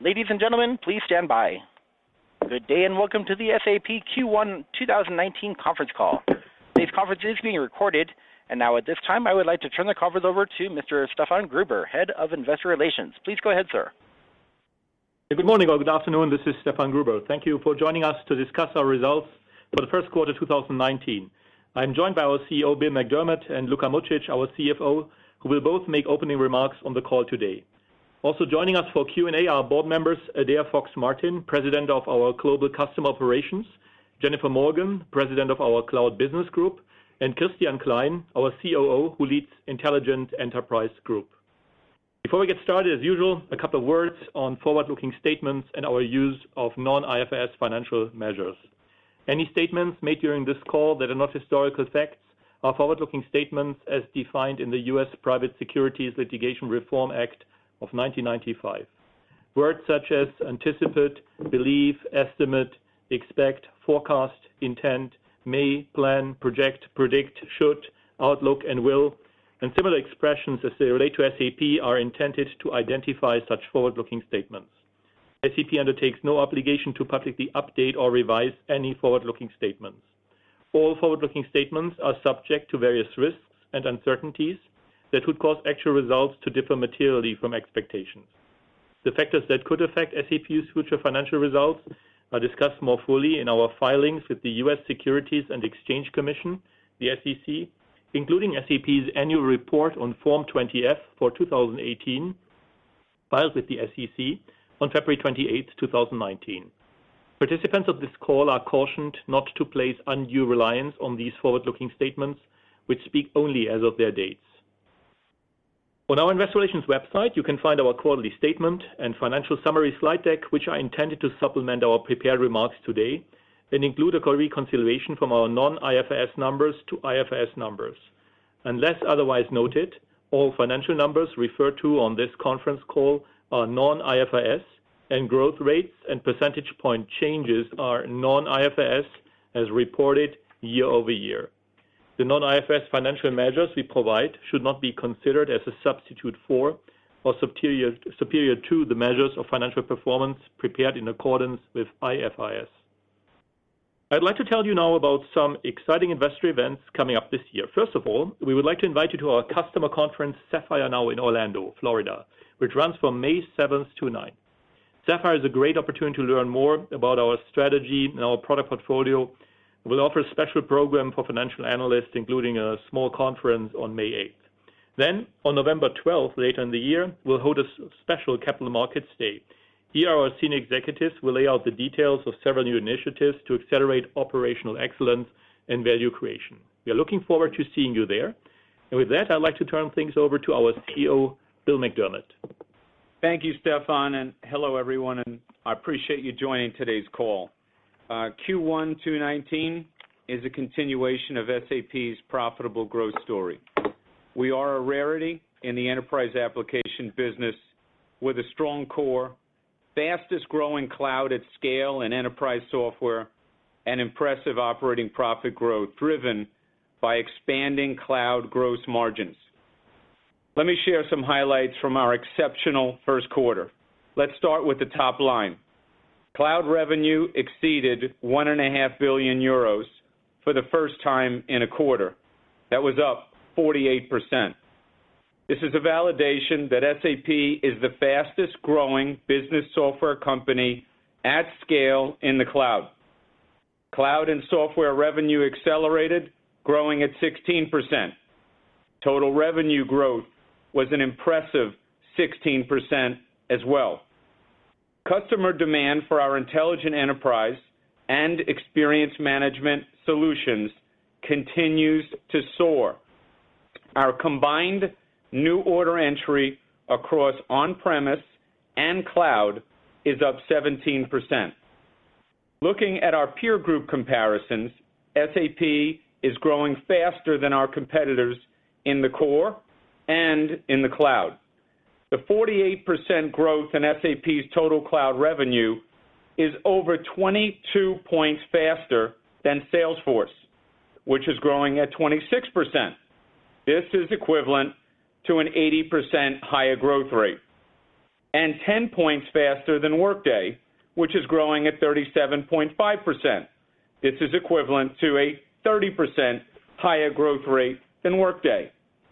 Ladies and gentlemen, please stand by. Good day and welcome to the SAP Q1 2019 conference call. Today's conference is being recorded, and now at this time I would like to turn the conference over to Mr. Stefan Gruber, Head of Investor Relations. Please go ahead, sir. Good morning or good afternoon. This is Stefan Gruber. Thank you for joining us to discuss our results for the first quarter 2019. I'm joined by our CEO, Bill McDermott, and Luka Mucic, our CFO, who will both make opening remarks on the call today. Also joining us for Q&A are board members Adaire Fox-Martin, President of our Global Customer Operations, Jennifer Morgan, President of our Cloud Business Group, and Christian Klein, our COO, who leads Intelligent Enterprise Group. Before we get started, as usual, a couple of words on forward-looking statements and our use of non-IFRS financial measures. Any statements made during this call that are not historical facts are forward-looking statements as defined in the U.S. Private Securities Litigation Reform Act of 1995. Words such as anticipate, believe, estimate, expect, forecast, intend, may, plan, project, predict, should, outlook, and will, and similar expressions as they relate to SAP are intended to identify such forward-looking statements. SAP undertakes no obligation to publicly update or revise any forward-looking statements. All forward-looking statements are subject to various risks and uncertainties that could cause actual results to differ materially from expectations. The factors that could affect SAP's future financial results are discussed more fully in our filings with the U.S. Securities and Exchange Commission, the SEC, including SAP's annual report on Form 20-F for 2018, filed with the SEC on February 28, 2019. Participants of this call are cautioned not to place undue reliance on these forward-looking statements, which speak only as of their dates. On our Investor Relations website, you can find our quarterly statement and financial summary slide deck, which are intended to supplement our prepared remarks today and include a reconciliation from our non-IFRS numbers to IFRS numbers. Unless otherwise noted, all financial numbers referred to on this conference call are non-IFRS, and growth rates and percentage point changes are non-IFRS as reported year over year. The non-IFRS financial measures we provide should not be considered as a substitute for or superior to the measures of financial performance prepared in accordance with IFRS. I'd like to tell you now about some exciting investor events coming up this year. First of all, we would like to invite you to our customer conference, Sapphire Now in Orlando, Florida, which runs from May 7th to 9th. Sapphire is a great opportunity to learn more about our strategy and our product portfolio. We'll offer a special program for financial analysts, including a small conference on May 8th. Then, on November 12th, later in the year, we'll hold a special Capital Markets Day. Here, our senior executives will lay out the details of several new initiatives to accelerate operational excellence and value creation. We are looking forward to seeing you there. And with that, I'd like to turn things over to our CEO, Bill McDermott. Thank you, Stefan, and hello, everyone, and I appreciate you joining today's call. Q1 2019 is a continuation of SAP's profitable growth story. We are a rarity in the enterprise application business with a strong core, fastest growing cloud at scale and enterprise software, and impressive operating profit growth driven by expanding cloud gross margins. Let me share some highlights from our exceptional first quarter. Let's start with the top line. Cloud revenue exceeded 1.5 billion euros for the first time in a quarter. That was up 48%. This is a validation that SAP is the fastest growing business software company at scale in the cloud. Cloud and software revenue accelerated, growing at 16%. Total revenue growth was an impressive 16% as well. Customer demand for our Intelligent Enterprise and Experience Management solutions continues to soar. Our combined new order entry across on-premise and cloud is up 17%. Looking at our peer group comparisons, SAP is growing faster than our competitors in the core and in the cloud. The 48% growth in SAP's total cloud revenue is over 22 points faster than Salesforce, which is growing at 26%. This is equivalent to an 80% higher growth rate. and 10 points faster than Workday, which is growing at 37.5%. This is equivalent to a 30% higher growth rate than Workday.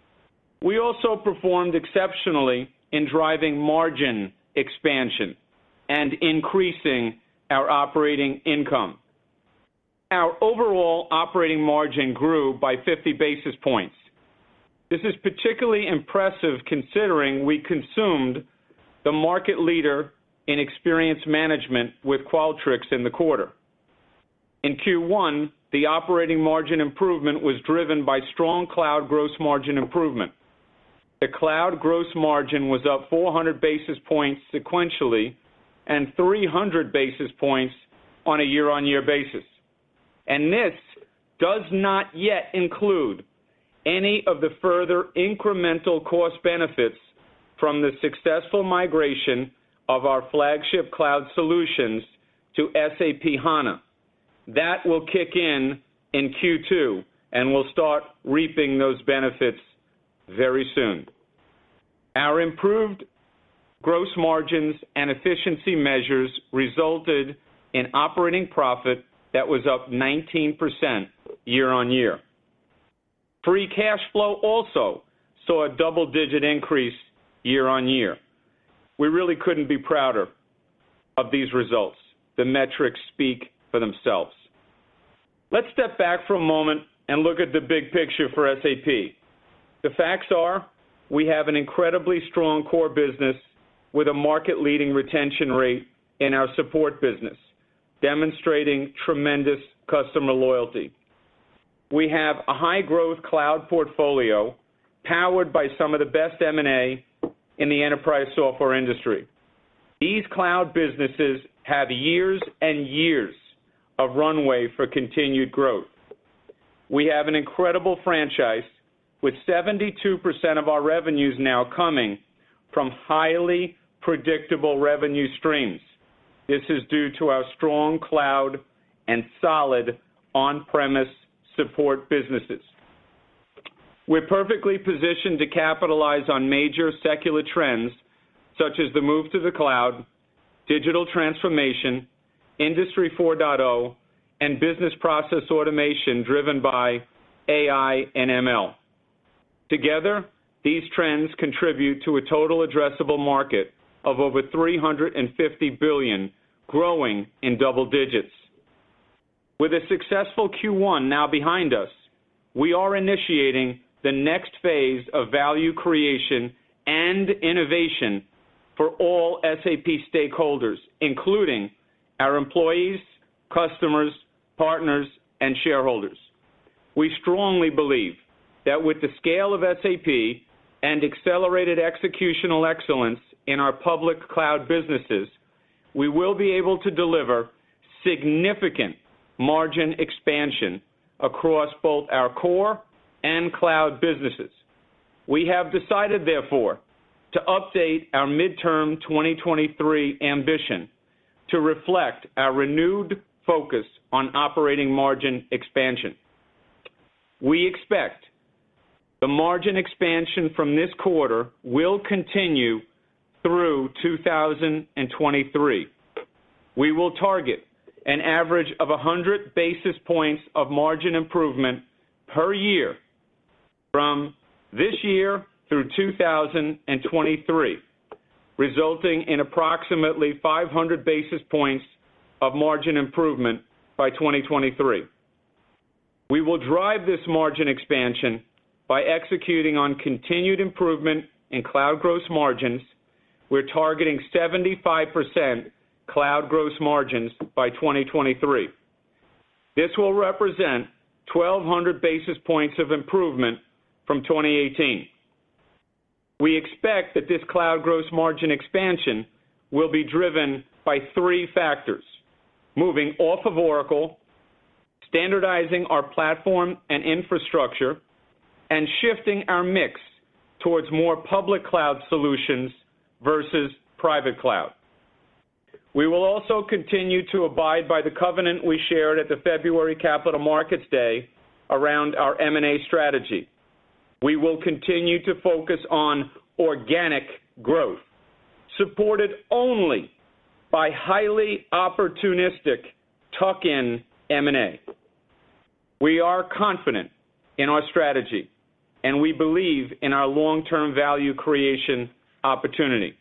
We also performed exceptionally in driving margin expansion and increasing our operating income. Our overall operating margin grew by 50 basis points. This is particularly impressive considering we consumed the market leader in experience management with Qualtrics in the quarter. In Q1, the operating margin improvement was driven by strong cloud gross margin improvement. The cloud gross margin was up 400 basis points sequentially and 300 basis points on a year-on-year basis. And this does not yet include any of the further incremental cost benefits from the successful migration of our flagship cloud solutions to SAP HANA. That will kick in Q2, and we'll start reaping those benefits very soon. Our improved gross margins and efficiency measures resulted in operating profit that was up 19% year-on-year. Free cash flow also saw a double-digit increase year-on-year. We really couldn't be prouder of these results. The metrics speak for themselves. Let's step back for a moment and look at the big picture for SAP. The facts are we have an incredibly strong core business with a market-leading retention rate in our support business, demonstrating tremendous customer loyalty. We have a high-growth cloud portfolio powered by some of the best M&A in the enterprise software industry. These cloud businesses have years and years of runway for continued growth. We have an incredible franchise with 72% of our revenues now coming from highly predictable revenue streams. This is due to our strong cloud and solid on-premise support businesses. We're perfectly positioned to capitalize on major secular trends such as the move to the cloud, digital transformation, Industry 4.0, and business process automation driven by AI and ML. Together, these trends contribute to a total addressable market of over $350 billion, growing in double digits. With a successful Q1 now behind us, we are initiating the next phase of value creation and innovation for all SAP stakeholders, including our employees, customers, partners, and shareholders. We strongly believe that with the scale of SAP and accelerated executional excellence in our public cloud businesses, we will be able to deliver significant margin expansion across both our core and cloud businesses. We have decided, therefore, to update our midterm 2023 ambition to reflect our renewed focus on operating margin expansion. We expect the margin expansion from this quarter will continue through 2023. We will target an average of 100 basis points of margin improvement per year from this year through 2023, resulting in approximately 500 basis points of margin improvement by 2023. We will drive this margin expansion by executing on continued improvement in cloud gross margins. We're targeting 75% cloud gross margins by 2023. This will represent 1,200 basis points of improvement from 2018. We expect that this cloud gross margin expansion will be driven by three factors: moving off of Oracle, standardizing our platform and infrastructure, and shifting our mix towards more public cloud solutions versus private cloud. We will also continue to abide by the covenant we shared at the February Capital Markets Day around our M&A strategy. We will continue to focus on organic growth, supported only by highly opportunistic tuck-in M&A. We are confident in our strategy, and we believe in our long-term value creation opportunity.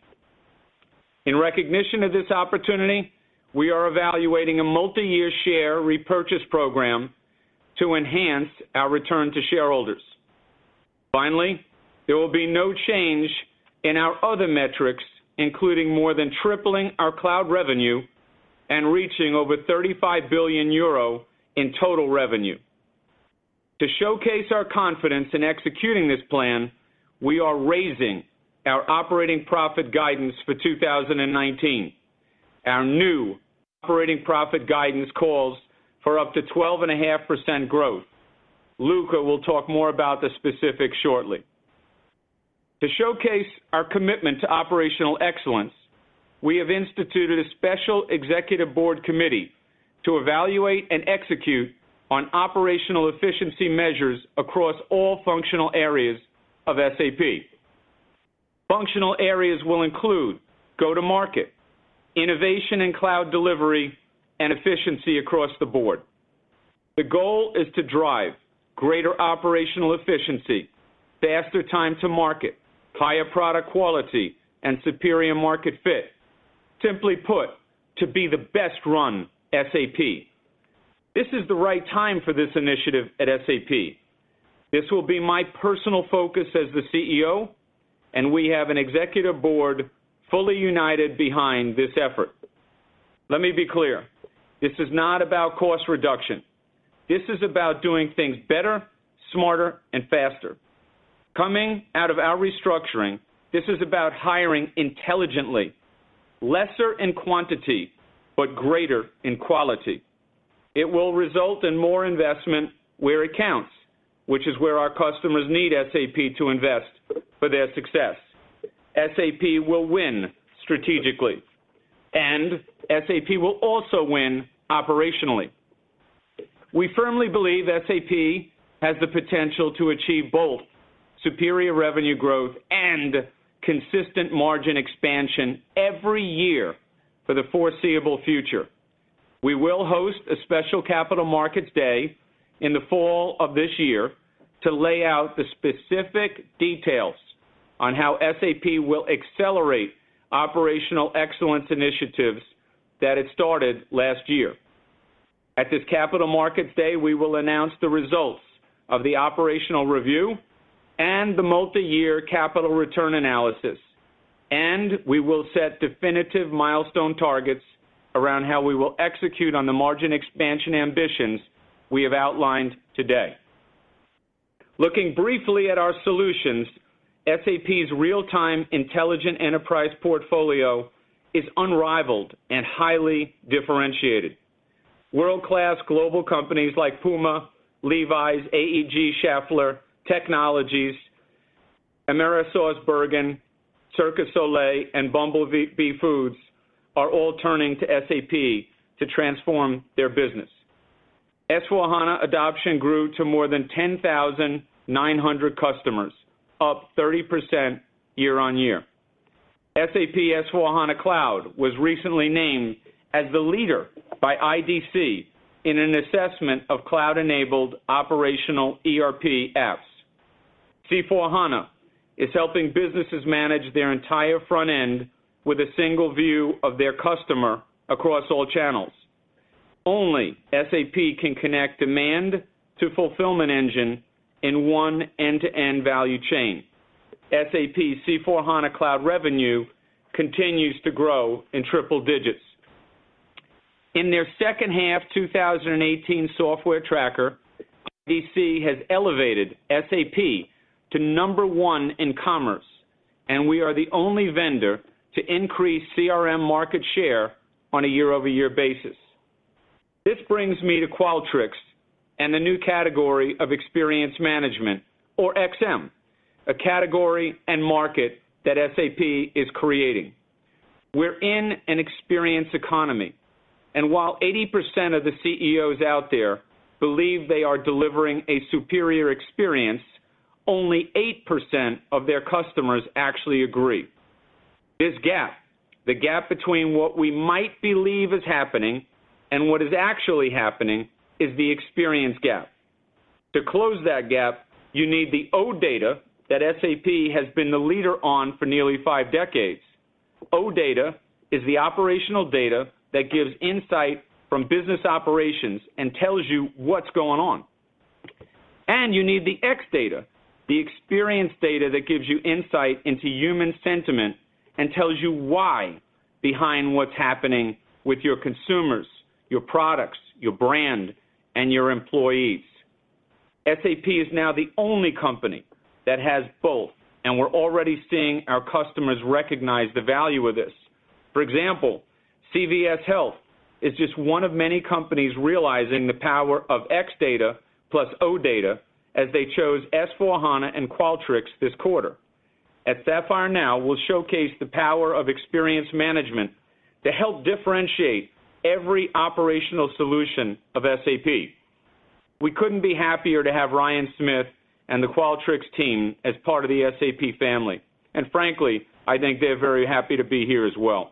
In recognition of this opportunity, we are evaluating a multi-year share repurchase program to enhance our return to shareholders. Finally, there will be no change in our other metrics, including more than tripling our cloud revenue and reaching over 35 billion euro in total revenue. To showcase our confidence in executing this plan, we are raising our operating profit guidance for 2019. Our new operating profit guidance calls for up to 12.5% growth. Luca will talk more about the specifics shortly. To showcase our commitment to operational excellence, we have instituted a special executive board committee to evaluate and execute on operational efficiency measures across all functional areas of SAP. Functional areas will include go-to-market, innovation and cloud delivery, and efficiency across the board. The goal is to drive greater operational efficiency, faster time to market, higher product quality, and superior market fit. Simply put, to be the best run SAP. This is the right time for this initiative at SAP. This will be my personal focus as the CEO, and we have an executive board fully united behind this effort. Let me be clear. This is not about cost reduction. This is about doing things better, smarter, and faster. Coming out of our restructuring, this is about hiring intelligently, lesser in quantity, but greater in quality. It will result in more investment where it counts, which is where our customers need SAP to invest for their success. SAP will win strategically, and SAP will also win operationally. We firmly believe SAP has the potential to achieve both superior revenue growth and consistent margin expansion every year for the foreseeable future. We will host a special Capital Markets Day in the fall of this year to lay out the specific details on how SAP will accelerate operational excellence initiatives that it started last year. At this Capital Markets Day, we will announce the results of the operational review and the multi-year capital return analysis, and we will set definitive milestone targets around how we will execute on the margin expansion ambitions we have outlined today. Looking briefly at our solutions, SAP's real-time intelligent enterprise portfolio is unrivaled and highly differentiated. World-class global companies like Puma, Levi's, AEG Schaeffler Technologies, AmerisourceBergen, Cirque du Soleil, and Bumblebee Foods are all turning to SAP to transform their business. S/4HANA adoption grew to more than 10,900 customers, up 30% year on year. SAP S/4HANA Cloud was recently named as the leader by IDC in an assessment of cloud-enabled operational ERP apps. C4HANA is helping businesses manage their entire front end with a single view of their customer across all channels. Only SAP can connect demand to fulfillment engine in one end-to-end value chain. SAP C4HANA Cloud revenue continues to grow in triple digits. In their second half 2018 software tracker, IDC has elevated SAP to number one in commerce, and we are the only vendor to increase CRM market share on a year-over-year basis. This brings me to Qualtrics and the new category of experience management, or XM, a category and market that SAP is creating. We're in an experience economy, and while 80% of the CEOs out there believe they are delivering a superior experience, only 8% of their customers actually agree. This gap the gap between what we might believe is happening and what is actually happening is the experience gap. To close that gap, you need the O data that SAP has been the leader on for nearly 5 decades. O data is the operational data that gives insight from business operations and tells you what's going on. And you need the X data, the experience data that gives you insight into human sentiment and tells you why behind what's happening with your consumers, your products, your brand, and your employees. SAP is now the only company that has both, and we're already seeing our customers recognize the value of this. For example, CVS Health is just one of many companies realizing the power of X data plus O data as they chose S/4HANA and Qualtrics this quarter. At Sapphire Now, we'll showcase the power of experience management to help differentiate every operational solution of SAP. We couldn't be happier to have Ryan Smith and the Qualtrics team as part of the SAP family. And frankly, I think they're very happy to be here as well.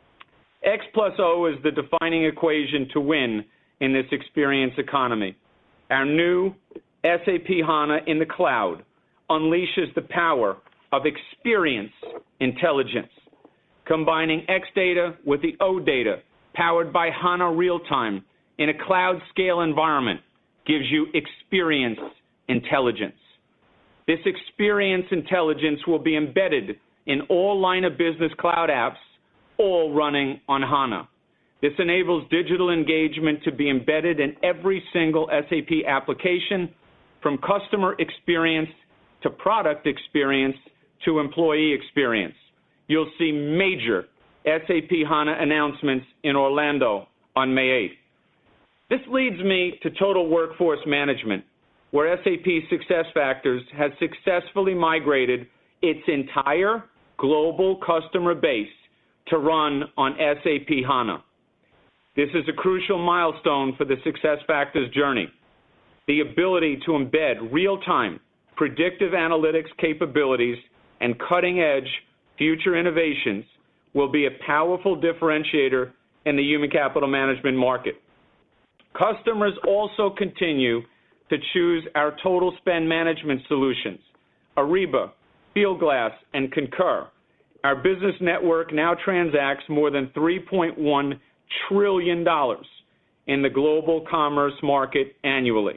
X plus O is the defining equation to win in this experience economy. Our new SAP HANA in the cloud unleashes the power of experience intelligence. Combining X data with the O data powered by HANA Real-Time in a cloud scale environment gives you experience intelligence. This experience intelligence will be embedded in all line of business cloud apps, all running on HANA. This enables digital engagement to be embedded in every single SAP application, from customer experience to product experience to employee experience. You'll see major SAP HANA announcements in Orlando on May 8th. This leads me to Total Workforce Management, where SAP SuccessFactors has successfully migrated its entire global customer base to run on SAP HANA. This is a crucial milestone for the SuccessFactors journey. The ability to embed real-time predictive analytics capabilities and cutting-edge future innovations will be a powerful differentiator in the human capital management market. Customers also continue to choose our total spend management solutions, Ariba, Fieldglass, and Concur. Our business network now transacts more than $3.1 trillion in the global commerce market annually.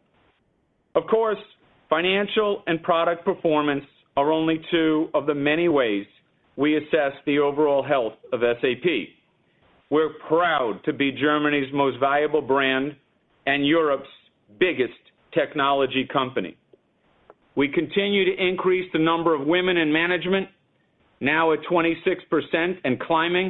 Of course, financial and product performance are only two of the many ways we assess the overall health of SAP. We're proud to be Germany's most valuable brand and Europe's biggest technology company. We continue to increase the number of women in management, now at 26% and climbing,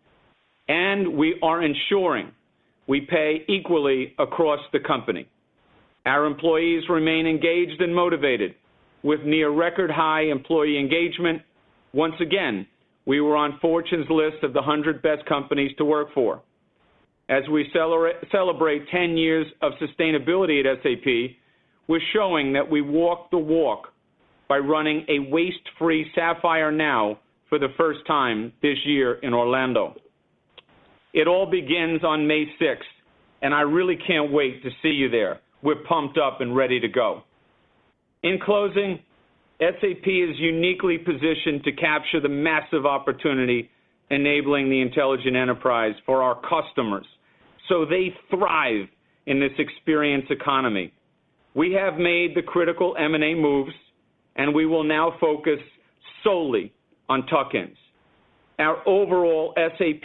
and we are ensuring we pay equally across the company. Our employees remain engaged and motivated with near record high employee engagement. Once again, we were on Fortune's list of the 100 best companies to work for. As we celebrate 10 years of sustainability at SAP, we're showing that we walk the walk by running a waste-free Sapphire Now for the first time this year in Orlando. It all begins on May 6th, and I really can't wait to see you there. We're pumped up and ready to go. In closing, SAP is uniquely positioned to capture the massive opportunity enabling the intelligent enterprise for our customers so they thrive in this experience economy. We have made the critical M&A moves, and we will now focus solely on tuck-ins. Our overall SAP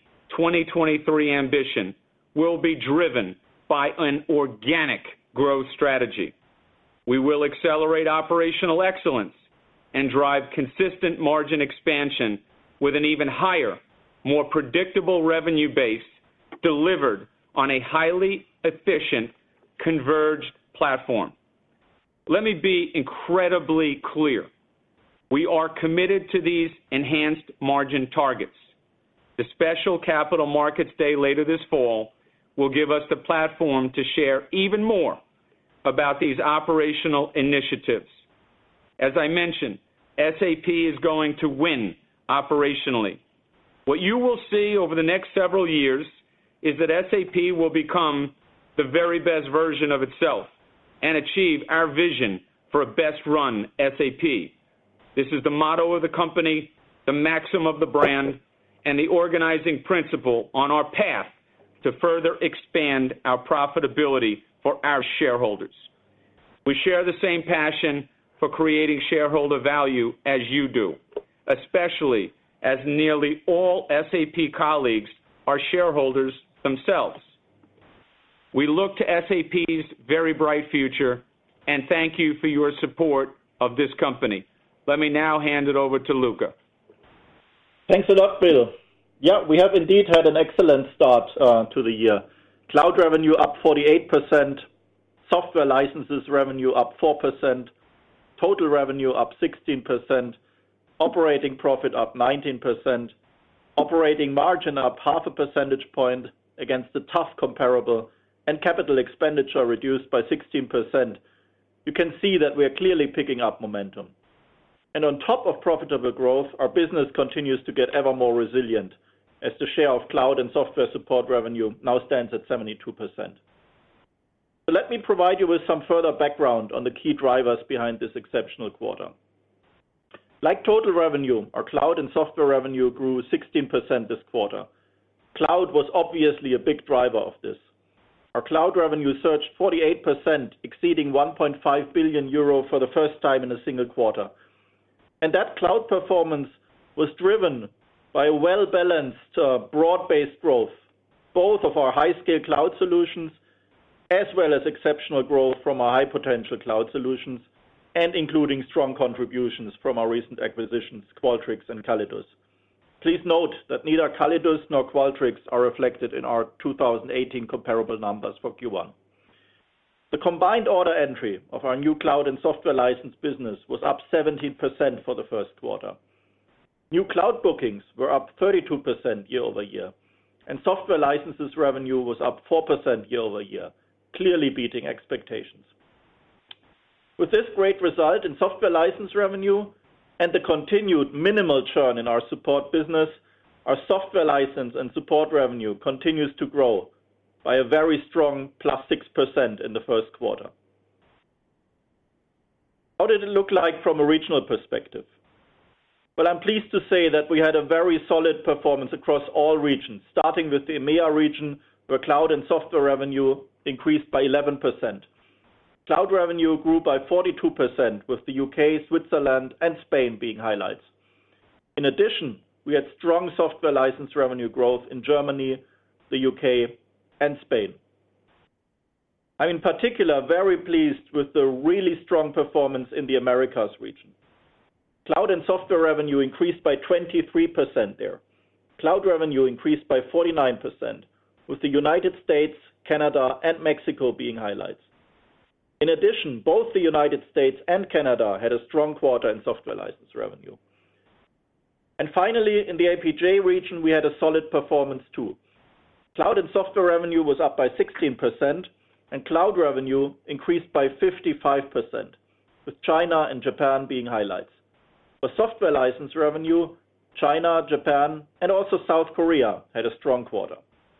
2023 ambition will be driven by an organic growth strategy. We will accelerate operational excellence and drive consistent margin expansion with an even higher, more predictable revenue base delivered on a highly efficient, converged platform. Let me be incredibly clear. We are committed to these enhanced margin targets. The special Capital Markets Day later this fall will give us the platform to share even more about these operational initiatives. As I mentioned, SAP is going to win operationally. What you will see over the next several years is that SAP will become the very best version of itself and achieve our vision for a best-run SAP. This is the motto of the company, the maxim of the brand, and the organizing principle on our path to further expand our profitability for our shareholders. We share the same passion for creating shareholder value as you do, especially as nearly all SAP colleagues are shareholders themselves. We look to SAP's very bright future and thank you for your support of this company. Let me now hand it over to Luka. Thanks a lot, Bill. Yeah, we have indeed had an excellent start to the year. Cloud revenue up 48%, software licenses revenue up 4%, total revenue up 16%, operating profit up 19%, operating margin up 0.5 percentage point against a tough comparable, and capital expenditure reduced by 16%. You can see that we are clearly picking up momentum. And on top of profitable growth, our business continues to get ever more resilient as the share of cloud and software support revenue now stands at 72%. So let me provide you with some further background on the key drivers behind this exceptional quarter. Like total revenue, our cloud and software revenue grew 16% this quarter. Cloud was obviously a big driver of this. Our cloud revenue surged 48%, exceeding 1.5 billion euro for the first time in a single quarter. And that cloud performance was driven by a well-balanced, broad-based growth, both of our high-scale cloud solutions, as well as exceptional growth from our high-potential cloud solutions, and including strong contributions from our recent acquisitions, Qualtrics and Callidus. Please note that neither Callidus nor Qualtrics are reflected in our 2018 comparable numbers for Q1. The combined order entry of our new cloud and software license business was up 17% for the first quarter. New cloud bookings were up 32% year over year, and software licenses revenue was up 4% year over year, clearly beating expectations. With this great result in software license revenue and the continued minimal churn in our support business, our software license and support revenue continues to grow by a very strong plus 6% in the first quarter. How did it look like from a regional perspective? Well, I'm pleased to say that we had a very solid performance across all regions, starting with the EMEA region, where cloud and software revenue increased by 11%. Cloud revenue grew by 42%, with the UK, Switzerland, and Spain being highlights. In addition, we had strong software license revenue growth in Germany, the UK, and Spain. I'm in particular very pleased with the really strong performance in the Americas region. Cloud and software revenue increased by 23% there. Cloud revenue increased by 49%, with the United States, Canada, and Mexico being highlights. In addition, both the United States and Canada had a strong quarter in software license revenue. And finally, in the APJ region, we had a solid performance too. Cloud and software revenue was up by 16%, and cloud revenue increased by 55%, with China and Japan being highlights. For software license revenue, China, Japan, and also South Korea had a strong quarter.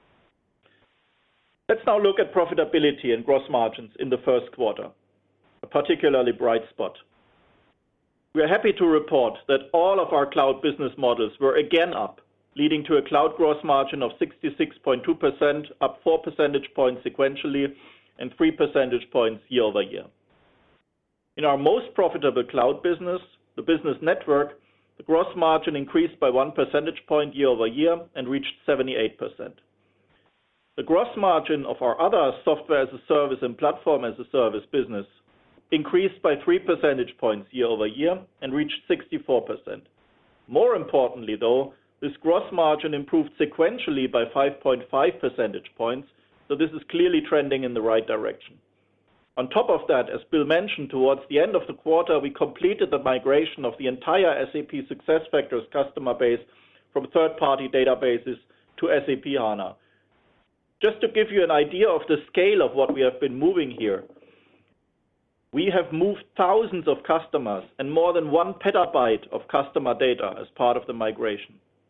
Let's now look at profitability and gross margins in the first quarter, a particularly bright spot. We are happy to report that all of our cloud business models were again up, leading to a cloud gross margin of 66.2%, up 4 percentage points sequentially and 3 percentage points year over year. In our most profitable cloud business, the business network, the gross margin increased by 1 percentage point year over year and reached 78%. The gross margin of our other software as a service and platform as a service business increased by 3 percentage points year over year and reached 64%. More importantly, though, this gross margin improved sequentially by 5.5 percentage points, so this is clearly trending in the right direction. On top of that, as Bill mentioned, towards the end of the quarter, we completed the migration of the entire SAP SuccessFactors customer base from third-party databases to SAP HANA. Just to give you an idea of the scale of what we have been moving here, we have moved thousands of customers and more than 1 petabyte of customer data as part of the migration.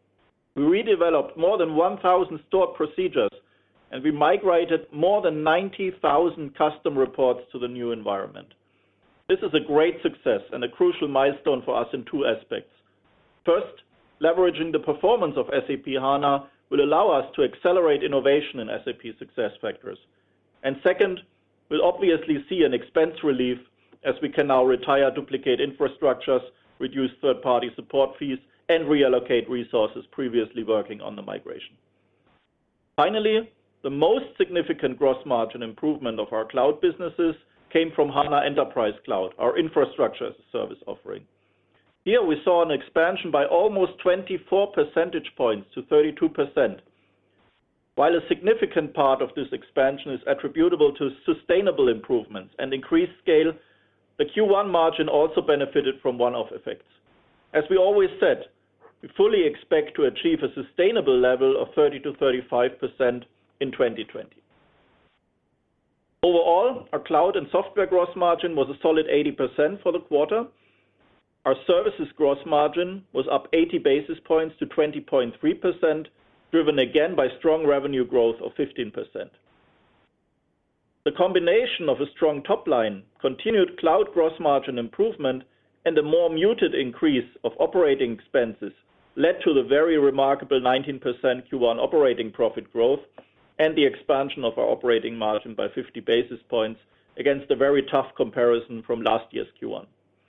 We redeveloped more than 1,000 stored procedures, and we migrated more than 90,000 custom reports to the new environment. This is a great success and a crucial milestone for us in two aspects. First, leveraging the performance of SAP HANA will allow us to accelerate innovation in SAP SuccessFactors. And second, we'll obviously see an expense relief as we can now retire duplicate infrastructures, reduce third-party support fees, and reallocate resources previously working on the migration. Finally, the most significant gross margin improvement of our cloud businesses came from HANA Enterprise Cloud, our infrastructure as a service offering. Here we saw an expansion by almost 24 percentage points to 32%. While a significant part of this expansion is attributable to sustainable improvements and increased scale, the Q1 margin also benefited from one-off effects. As we always said, we fully expect to achieve a sustainable level of 30 to 35% in 2020. Overall, our cloud and software gross margin was a solid 80% for the quarter. Our services gross margin was up 80 basis points to 20.3%, driven again by strong revenue growth of 15%. The combination of a strong top line, continued cloud gross margin improvement, and a more muted increase of operating expenses led to the very remarkable 19% Q1 operating profit growth and the expansion of our operating margin by 50 basis points against a very tough comparison from last year's Q1.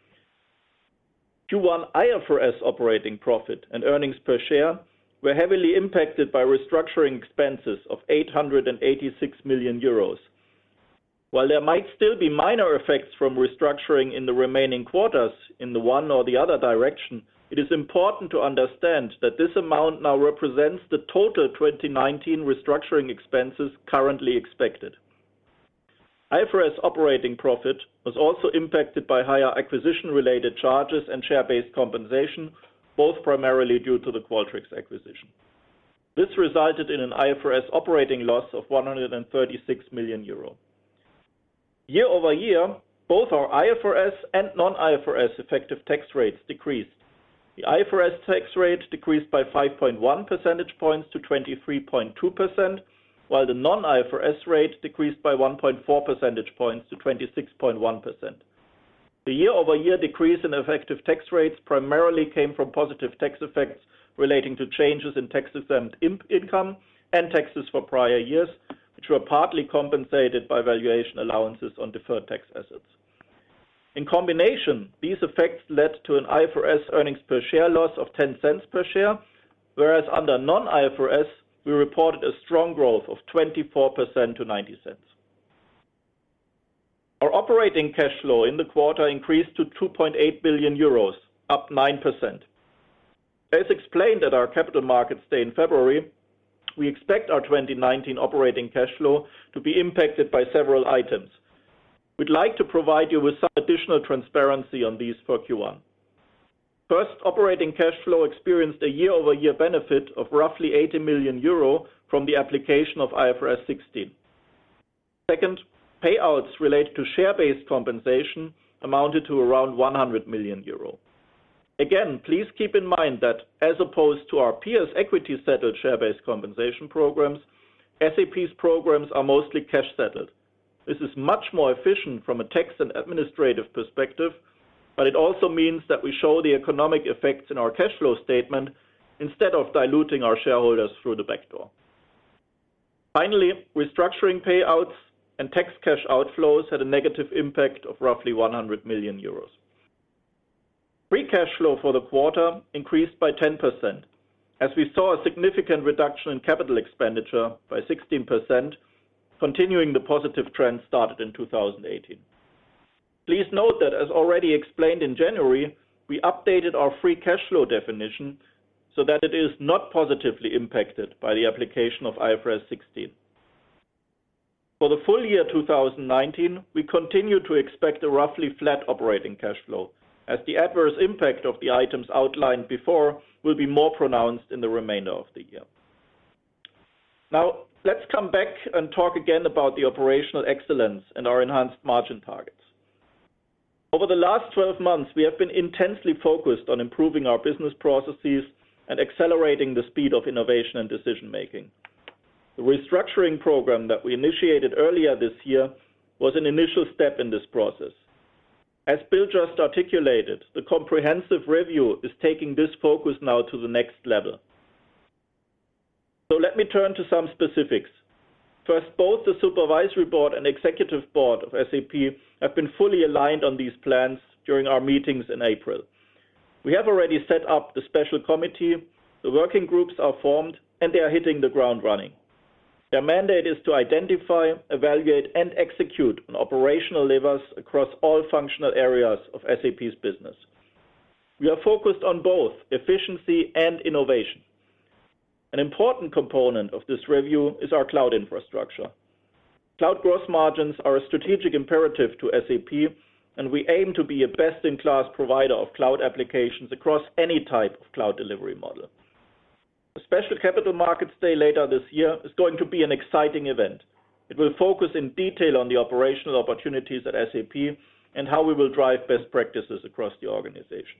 Q1 IFRS operating profit and earnings per share were heavily impacted by restructuring expenses of 886 million euros. While there might still be minor effects from restructuring in the remaining quarters in the one or the other direction, it is important to understand that this amount now represents the total 2019 restructuring expenses currently expected. IFRS operating profit was also impacted by higher acquisition-related charges and share-based compensation, both primarily due to the Qualtrics acquisition. This resulted in an IFRS operating loss of 136 million euro. Year over year, both our IFRS and non-IFRS effective tax rates decreased. The IFRS tax rate decreased by 5.1 percentage points to 23.2%, while the non-IFRS rate decreased by 1.4 percentage points to 26.1%. The year-over-year decrease in effective tax rates primarily came from positive tax effects relating to changes in tax-exempt income and taxes for prior years, which were partly compensated by valuation allowances on deferred tax assets. In combination, these effects led to an IFRS earnings per share loss of 10 cents per share, whereas under non-IFRS, we reported a strong growth of 24% to 90 cents. Our operating cash flow in the quarter increased to 2.8 billion euros, up 9%. As explained at our Capital Markets Day in February, we expect our 2019 operating cash flow to be impacted by several items. We'd like to provide you with some additional transparency on these for Q1. First, operating cash flow experienced a year-over-year benefit of roughly 80 million euro from the application of IFRS 16. Second, payouts related to share-based compensation amounted to around 100 million euro. Again, please keep in mind that as opposed to our peers' equity-settled share-based compensation programs, SAP's programs are mostly cash-settled. This is much more efficient from a tax and administrative perspective, but it also means that we show the economic effects in our cash flow statement instead of diluting our shareholders through the back door. Finally, restructuring payouts and tax cash outflows had a negative impact of roughly 100 million euros. Free cash flow for the quarter increased by 10%, as we saw a significant reduction in capital expenditure by 16%, continuing the positive trend started in 2018. Please note that, as already explained in January, we updated our free cash flow definition so that it is not positively impacted by the application of IFRS 16. For the full year 2019, we continue to expect a roughly flat operating cash flow, as the adverse impact of the items outlined before will be more pronounced in the remainder of the year. Now, let's come back and talk again about the operational excellence and our enhanced margin targets. Over the last 12 months, we have been intensely focused on improving our business processes and accelerating the speed of innovation and decision-making. The restructuring program that we initiated earlier this year was an initial step in this process. As Bill just articulated, the comprehensive review is taking this focus now to the next level. So let me turn to some specifics. First, both the Supervisory Board and Executive Board of SAP have been fully aligned on these plans during our meetings in April. We have already set up the special committee, the working groups are formed, and they are hitting the ground running. Their mandate is to identify, evaluate, and execute on operational levers across all functional areas of SAP's business. We are focused on both efficiency and innovation. An important component of this review is our cloud infrastructure. Cloud gross margins are a strategic imperative to SAP, and we aim to be a best-in-class provider of cloud applications across any type of cloud delivery model. The Special Capital Markets Day later this year is going to be an exciting event. It will focus in detail on the operational opportunities at SAP and how we will drive best practices across the organization.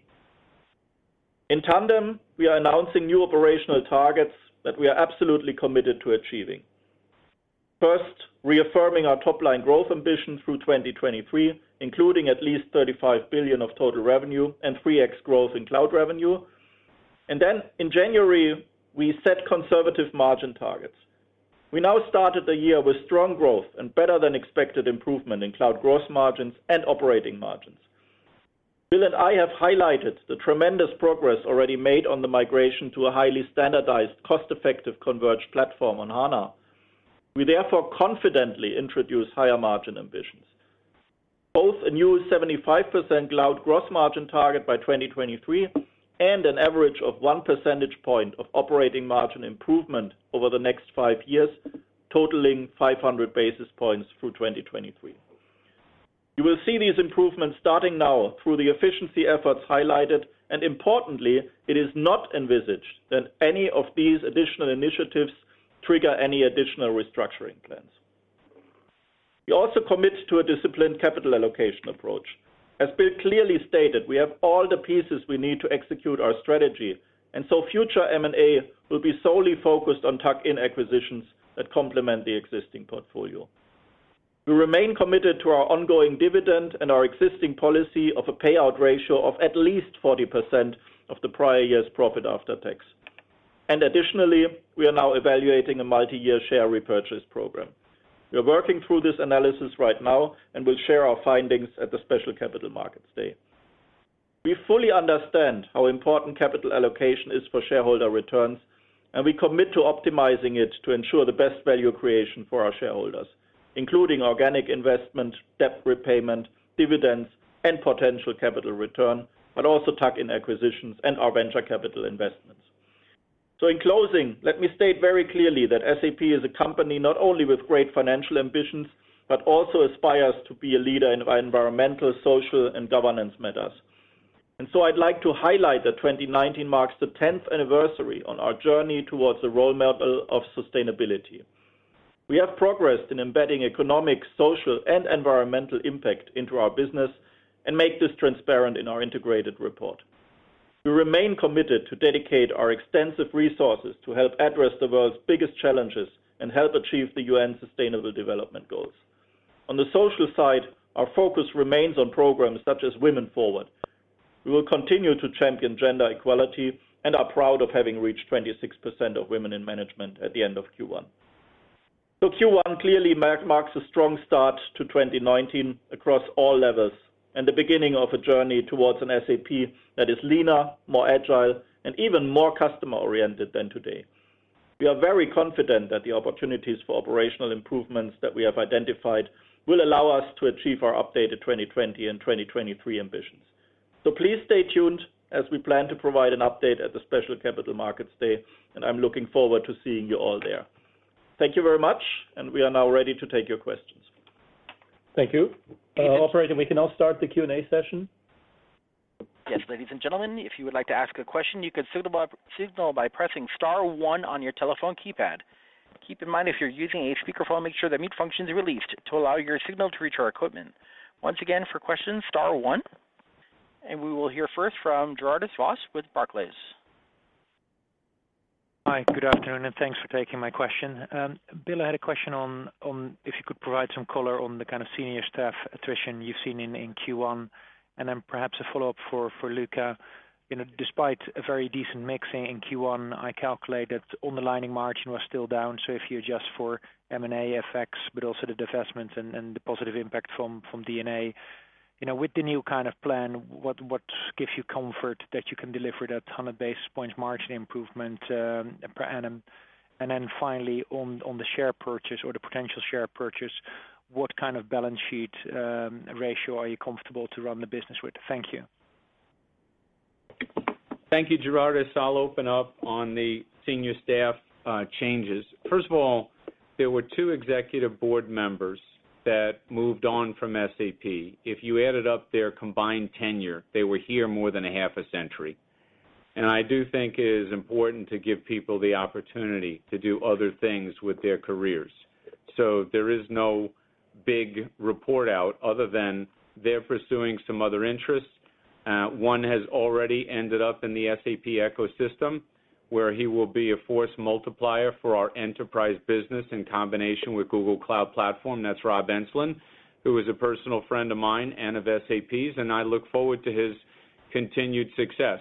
In tandem, we are announcing new operational targets that we are absolutely committed to achieving. First, reaffirming our top-line growth ambition through 2023, including at least 35 billion of total revenue and 3x growth in cloud revenue. And then in January, we set conservative margin targets. We now started the year with strong growth and better than expected improvement in cloud gross margins and operating margins. Bill and I have highlighted the tremendous progress already made on the migration to a highly standardized, cost-effective converged platform on HANA. We therefore confidently introduce higher margin ambitions. Both a new 75% cloud gross margin target by 2023 and an average of 1 percentage point of operating margin improvement over the next 5 years, totaling 500 basis points through 2023. You will see these improvements starting now through the efficiency efforts highlighted, and importantly, it is not envisaged that any of these additional initiatives trigger any additional restructuring plans. We also commit to a disciplined capital allocation approach. As Bill clearly stated, we have all the pieces we need to execute our strategy, and so future M&A will be solely focused on tuck-in acquisitions that complement the existing portfolio. We remain committed to our ongoing dividend and our existing policy of a payout ratio of at least 40% of the prior year's profit after tax. And additionally, we are now evaluating a multi-year share repurchase program. We are working through this analysis right now and will share our findings at the Special Capital Markets Day. We fully understand how important capital allocation is for shareholder returns, and we commit to optimizing it to ensure the best value creation for our shareholders, including organic investment, debt repayment, dividends, and potential capital return, but also tuck-in acquisitions and our venture capital investments. So in closing, let me state very clearly that SAP is a company not only with great financial ambitions, but also aspires to be a leader in environmental, social, and governance matters. And so I'd like to highlight that 2019 marks the 10th anniversary on our journey towards a role model of sustainability. We have progressed in embedding economic, social, and environmental impact into our business and make this transparent in our integrated report. We remain committed to dedicate our extensive resources to help address the world's biggest challenges and help achieve the UN Sustainable Development Goals. On the social side, our focus remains on programs such as Women Forward. We will continue to champion gender equality and are proud of having reached 26% of women in management at the end of Q1. So Q1 clearly marks a strong start to 2019 across all levels and the beginning of a journey towards an SAP that is leaner, more agile, and even more customer-oriented than today. We are very confident that the opportunities for operational improvements that we have identified will allow us to achieve our updated 2020 and 2023 ambitions. So please stay tuned as we plan to provide an update at the Special Capital Markets Day, and I'm looking forward to seeing you all there. Thank you very much, and we are now ready to take your questions. Thank you. Operator, we can now start the Q&A session. Yes, ladies and gentlemen, if you would like to ask a question, you could signal by pressing *1 on your telephone keypad. Keep in mind, if you're using a speakerphone, make sure the mute function is released to allow your signal to reach our equipment. Once again, for questions, *1. And we will hear first from Gerardus Vos with Barclays. Hi, good afternoon, and thanks for taking my question. Bill, I had a question on if you could provide some color on the kind of senior staff attrition you've seen in Q1, and then perhaps a follow-up for Luca. Despite a very decent mixing in Q1, I calculate that underlying margin was still down. So if you adjust for M&A effects, but also the divestment and the positive impact from D&A, with the new kind of plan, what gives you comfort that you can deliver that 100 basis points margin improvement per annum? And then finally, on the share purchase or the potential share purchase, what kind of balance sheet ratio are you comfortable to run the business with? Thank you. Thank you, Gerardus. I'll open up on the senior staff changes. First of all, there were 2 executive board members that moved on from SAP. If you added up their combined tenure, they were here more than a half a century. And I do think it is important to give people the opportunity to do other things with their careers. So there is no big report out other than they're pursuing some other interests. One has already ended up in the SAP ecosystem, where he will be a force multiplier for our enterprise business in combination with Google Cloud Platform. That's Rob Enslin, who is a personal friend of mine and of SAP's, and I look forward to his continued success.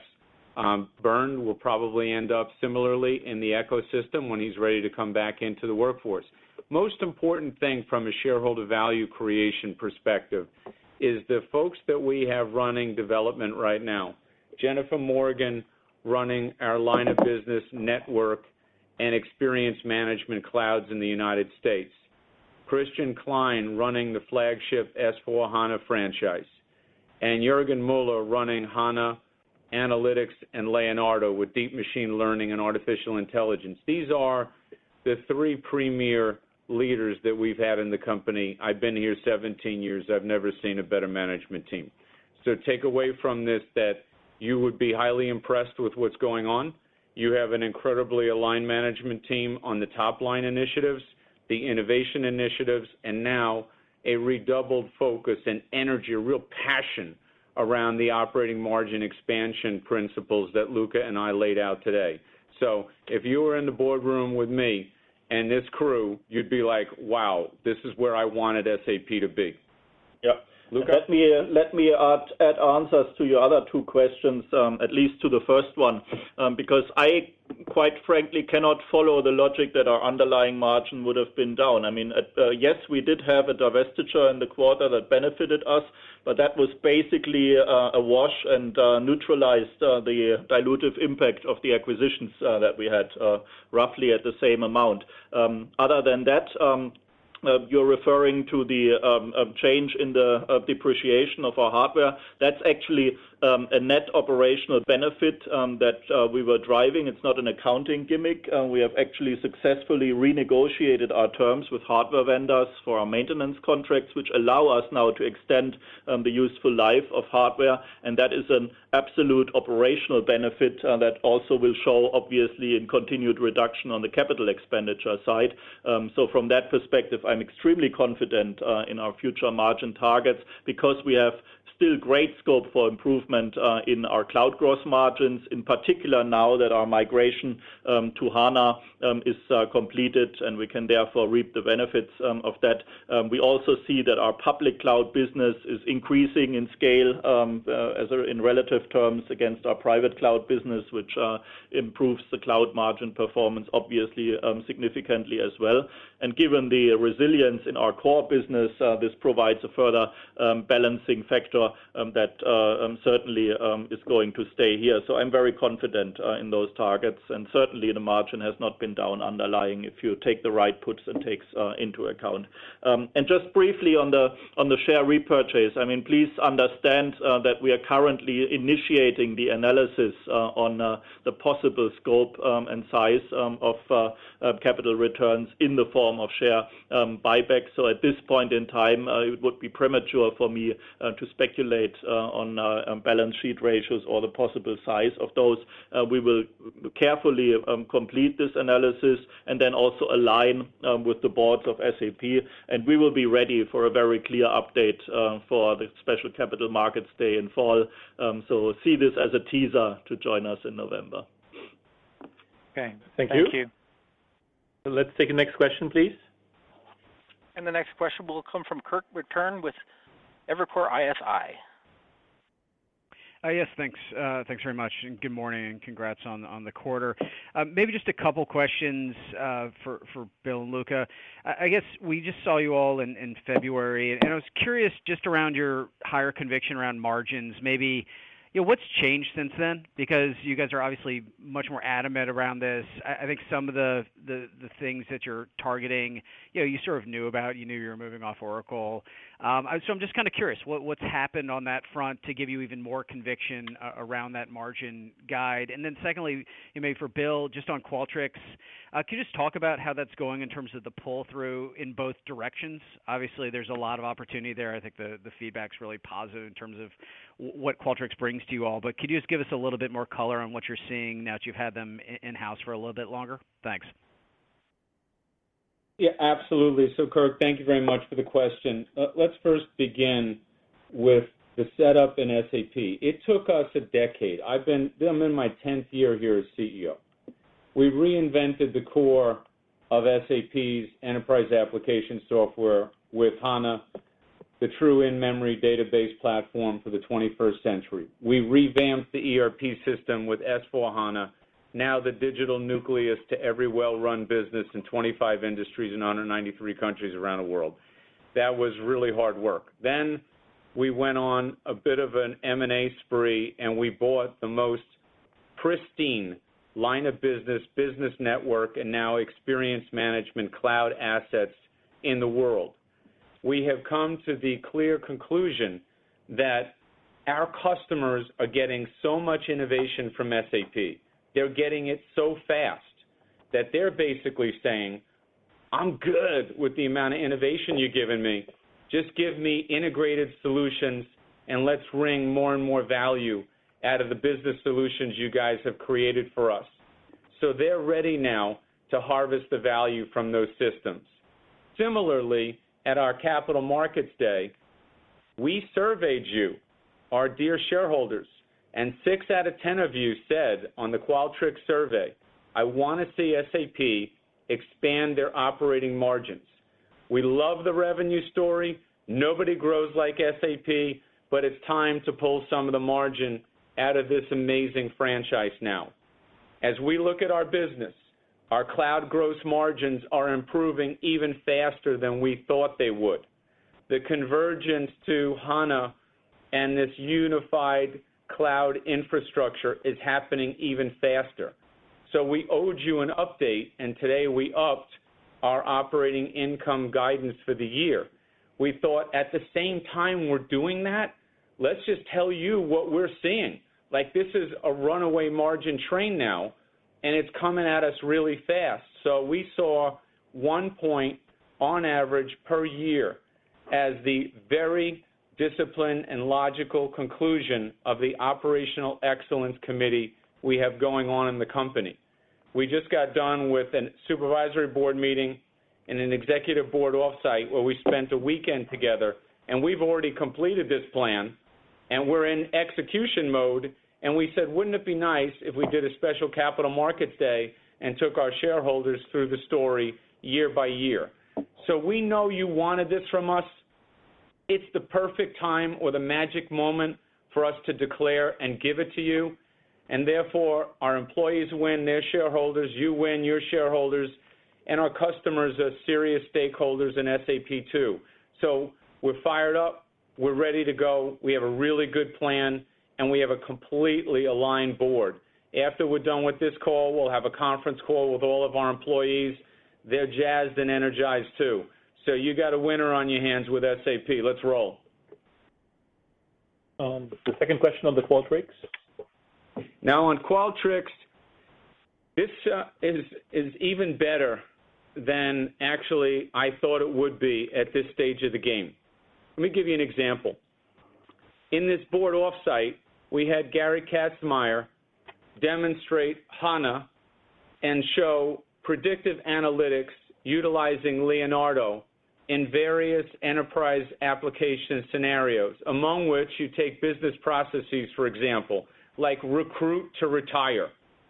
Bernd will probably end up similarly in the ecosystem when he's ready to come back into the workforce. Most important thing from a shareholder value creation perspective is the folks that we have running development right now. Jennifer Morgan running our line of business network and experience management clouds in the United States. Christian Klein running the flagship S/4HANA franchise. And Jürgen Muller running HANA, Analytics, and Leonardo with deep machine learning and artificial intelligence. These are the 3 premier leaders that we've had in the company. I've been here 17 years. I've never seen a better management team. So take away from this that you would be highly impressed with what's going on. You have an incredibly aligned management team on the top-line initiatives, the innovation initiatives, and now a redoubled focus and energy, a real passion around the operating margin expansion principles that Luca and I laid out today. So if you were in the boardroom with me and this crew, you'd be like, wow, this is where I wanted SAP to be. Yeah. Luca? Let me add answers to your other 2 questions, at least to the first one, because I quite frankly cannot follow the logic that our underlying margin would have been down. I mean, yes, we did have a divestiture in the quarter that benefited us, but that was basically a wash and neutralized the dilutive impact of the acquisitions that we had, roughly at the same amount. Other than that, you're referring to the change in the depreciation of our hardware. That's actually a net operational benefit that we were driving. It's not an accounting gimmick. We have actually successfully renegotiated our terms with hardware vendors for our maintenance contracts, which allow us now to extend the useful life of hardware, and that is an absolute operational benefit that also will show, obviously, in continued reduction on the capital expenditure side. So from that perspective, I'm extremely confident in our future margin targets because we have still great scope for improvement in our cloud gross margins, in particular now that our migration to HANA is completed and we can therefore reap the benefits of that. We also see that our public cloud business is increasing in scale in relative terms against our private cloud business, which improves the cloud margin performance obviously significantly as well. And given the resilience in our core business, this provides a further balancing factor that certainly is going to stay here. So I'm very confident in those targets, and certainly the margin has not been down underlying if you take the right puts and takes into account. And just briefly on the share repurchase, I mean, please understand that we are currently initiating the analysis on the possible scope and size of capital returns in the form of share buyback. So at this point in time, it would be premature for me to speculate on balance sheet ratios or the possible size of those. We will carefully complete this analysis and then also align with the boards of SAP, and we will be ready for a very clear update for the special capital markets day in fall. So see this as a teaser to join us in November. Okay. Thank you. So let's take the next question, please. And the next question will come from Kirk Materne with Evercore ISI. Yes, thanks. Thanks very much, and good morning, and congrats on the quarter. Maybe just a couple questions for Bill and Luca. I guess we just saw you all in February, and I was curious just around your higher conviction around margins. Maybe, what's changed since then? Because you guys are obviously much more adamant around this. I think some of the things that you're targeting, you sort of knew about. You knew you were moving off Oracle. So I'm just kind of curious what's happened on that front to give you even more conviction around that margin guide. And then secondly, maybe for Bill, just on Qualtrics, can you just talk about how that's going in terms of the pull-through in both directions? Obviously, there's a lot of opportunity there. I think the feedback's really positive in terms of what Qualtrics brings to you all. But could you just give us a little bit more color on what you're seeing now that you've had them in-house for a little bit longer? Thanks. Yeah, absolutely. So, Kirk, thank you very much for the question. Let's first begin with the setup in SAP. It took us a decade. I'm in my 10th year here as CEO. We reinvented the core of SAP's enterprise application software with HANA, the true in-memory database platform for the 21st century. We revamped the ERP system with S/4HANA, now the digital nucleus to every well-run business in 25 industries in 193 countries around the world. That was really hard work. Then we went on a bit of an M&A spree, and we bought the most pristine line of business network, and now experience management cloud assets in the world. We have come to the clear conclusion that our customers are getting so much innovation from SAP. They're getting it so fast that they're basically saying, I'm good with the amount of innovation you're giving me. Just give me integrated solutions, and let's wring more and more value out of the business solutions you guys have created for us. So they're ready now to harvest the value from those systems. Similarly, at our Capital Markets Day, we surveyed you, our dear shareholders, and 6 out of 10 of you said on the Qualtrics survey, I want to see SAP expand their operating margins. We love the revenue story. Nobody grows like SAP, but it's time to pull some of the margin out of this amazing franchise now. As we look at our business, our cloud gross margins are improving even faster than we thought they would. The convergence to HANA and this unified cloud infrastructure is happening even faster. So we owed you an update, and today we upped our operating income guidance for the year. We thought at the same time we're doing that, let's just tell you what we're seeing. Like, this is a runaway margin train now, and it's coming at us really fast. So we saw 1 point on average per year as the very disciplined and logical conclusion of the Operational Excellence Committee we have going on in the company. We just got done with a supervisory board meeting and an executive board offsite where we spent a weekend together, and we've already completed this plan, and we're in execution mode, and we said, wouldn't it be nice if we did a special Capital Markets Day and took our shareholders through the story year by year. So we know you wanted this from us. It's the perfect time or the magic moment for us to declare and give it to you. And therefore, our employees win, their shareholders, you win, your shareholders, and our customers are serious stakeholders in SAP too. So we're fired up, we're ready to go, we have a really good plan, and we have a completely aligned board. After we're done with this call, we'll have a conference call with all of our employees. They're jazzed and energized too. So you got a winner on your hands with SAP. Let's roll. The second question on the Qualtrics. Now on Qualtrics, this is even better than actually I thought it would be at this stage of the game. Let me give you an example. In this board offsite, we had Gary Katzmeyer demonstrate HANA and show predictive analytics utilizing Leonardo in various enterprise application scenarios, among which you take business processes, for example, like recruit to retire.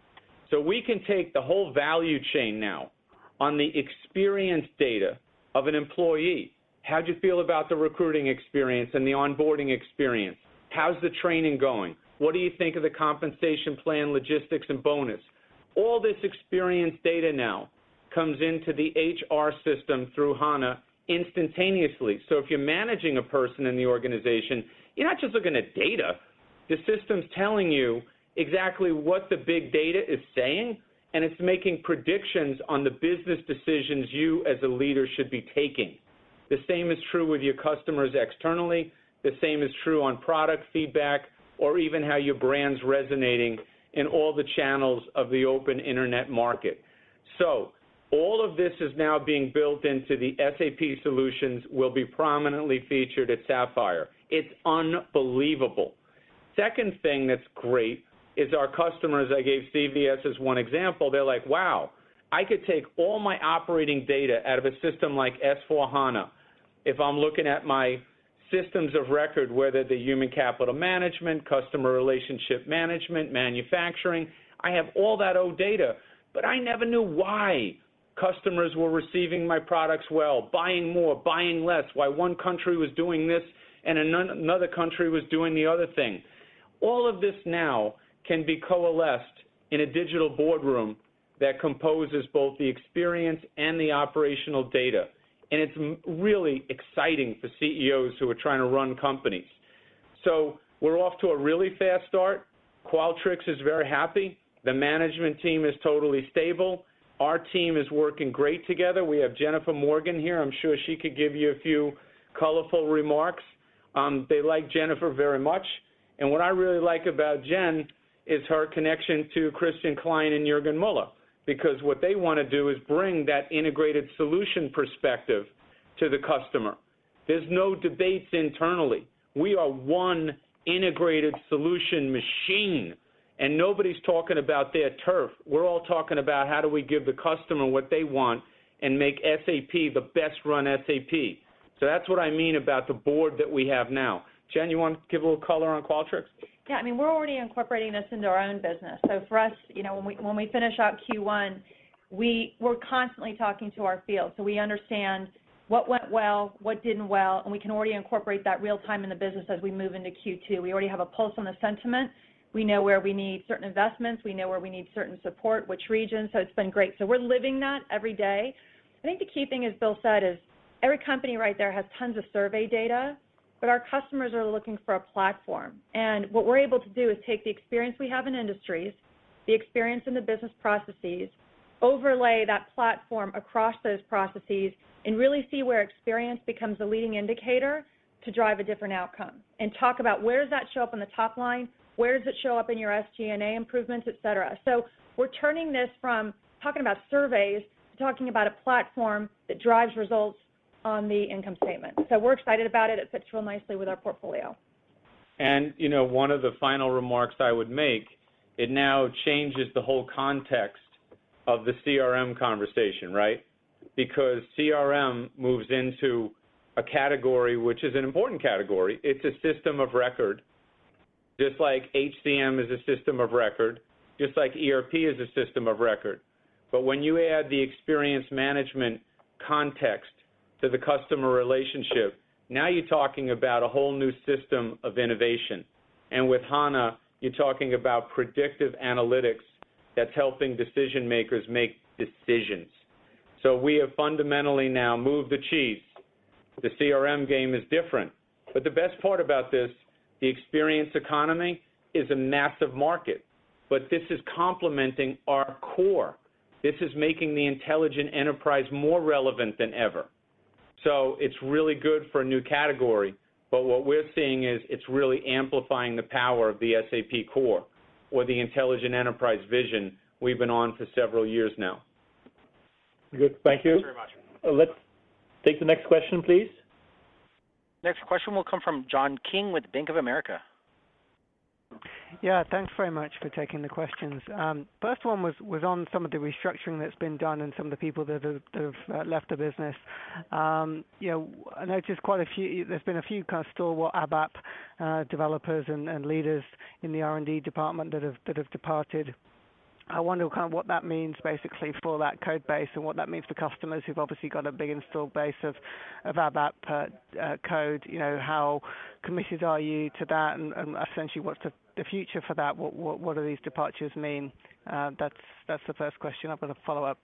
So we can take the whole value chain now on the experience data of an employee. How'd you feel about the recruiting experience and the onboarding experience? How's the training going? What do you think of the compensation plan, logistics, and bonus? All this experience data now comes into the HR system through HANA instantaneously. So if you're managing a person in the organization, you're not just looking at data. The system's telling you exactly what the big data is saying, and it's making predictions on the business decisions you as a leader should be taking. The same is true with your customers externally. The same is true on product feedback or even how your brand's resonating in all the channels of the open internet market. So all of this is now being built into the SAP solutions, will be prominently featured at Sapphire. It's unbelievable. Second thing that's great is our customers, I gave CVS as one example, they're like, wow, I could take all my operating data out of a system like S4HANA. If I'm looking at my systems of record, whether the human capital management, customer relationship management, manufacturing, I have all that old data, but I never knew why customers were receiving my products well, buying more, buying less, why one country was doing this and another country was doing the other thing. All of this now can be coalesced in a digital boardroom that composes both the experience and the operational data. And it's really exciting for CEOs who are trying to run companies. So we're off to a really fast start. Qualtrics is very happy. The management team is totally stable. Our team is working great together. We have Jennifer Morgan here. I'm sure she could give you a few colorful remarks. They like Jennifer very much. And what I really like about Jen is her connection to Christian Klein and Jürgen Muller, because what they want to do is bring that integrated solution perspective to the customer. There's no debates internally. We are one integrated solution machine, and nobody's talking about their turf. We're all talking about how do we give the customer what they want and make SAP the best run SAP. So that's what I mean about the board that we have now. Jen, you want to give a little color on Qualtrics? Yeah, I mean, we're already incorporating this into our own business. So for us, you know, when we finish out Q1, we're constantly talking to our field. So we understand what went well, what didn't well, and we can already incorporate that real time in the business as we move into Q2. We already have a pulse on the sentiment. We know where we need certain investments. We know where we need certain support, which regions. So it's been great. So we're living that every day. I think the key thing, as Bill said, is every company right there has tons of survey data, but our customers are looking for a platform. And what we're able to do is take the experience we have in industries, the experience in the business processes, overlay that platform across those processes, and really see where experience becomes a leading indicator to drive a different outcome. And talk about where does that show up on the top line, where does it show up in your SG&A improvements, et cetera. So we're turning this from talking about surveys to talking about a platform that drives results on the income statement. So we're excited about it. It fits real nicely with our portfolio. And, you know, one of the final remarks I would make, it now changes the whole context of the CRM conversation, right? Because CRM moves into a category which is an important category. It's a system of record, just like HCM is a system of record, just like ERP is a system of record. But when you add the experience management context to the customer relationship, now you're talking about a whole new system of innovation. And with HANA, you're talking about predictive analytics that's helping decision makers make decisions. So we have fundamentally now moved the cheese. The CRM game is different. But the best part about this, the experience economy is a massive market. But this is complementing our core. This is making the intelligent enterprise more relevant than ever. So it's really good for a new category, but what we're seeing is it's really amplifying the power of the SAP core, or the intelligent enterprise vision we've been on for several years now. Good, thank you. Thanks very much. Let's take the next question, please. Next question will come from John King with Bank of America. Yeah, thanks very much for taking the questions. First one was on some of the restructuring that's been done and some of the people that have left the business. You know, I noticed there's been a few kind of stalwart ABAP developers and leaders in the R&D department that have departed. I wonder kind of what that means basically for that code base and what that means for customers who've obviously got a big installed base of ABAP code. How committed are you to that, and essentially what's the future for that? What do these departures mean? That's the first question. I've got a follow-up.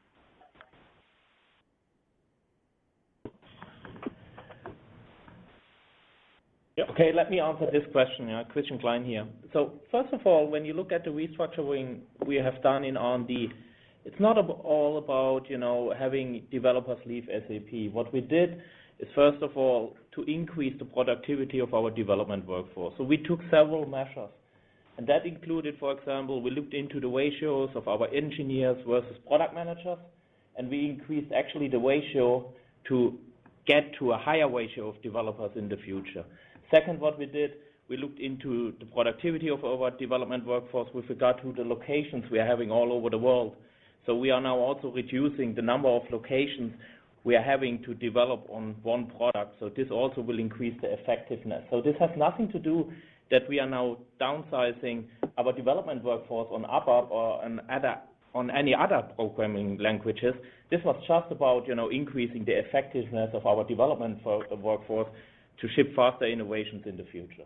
Okay, let me answer this question. Christian Klein here. So first of all, when you look at the restructuring we have done in R&D, it's not all about having developers leave SAP. What we did is first of all to increase the productivity of our development workforce. So we took several measures, and that included, for example, we looked into the ratios of our engineers versus product managers, and we increased actually the ratio to get to a higher ratio of developers in the future. Second, what we did, we looked into the productivity of our development workforce with regard to the locations we are having all over the world. So we are now also reducing the number of locations we are having to develop on one product. So this also will increase the effectiveness. So this has nothing to do that we are now downsizing our development workforce on ABAP or on any other programming languages. This was just about increasing the effectiveness of our development workforce to ship faster innovations in the future.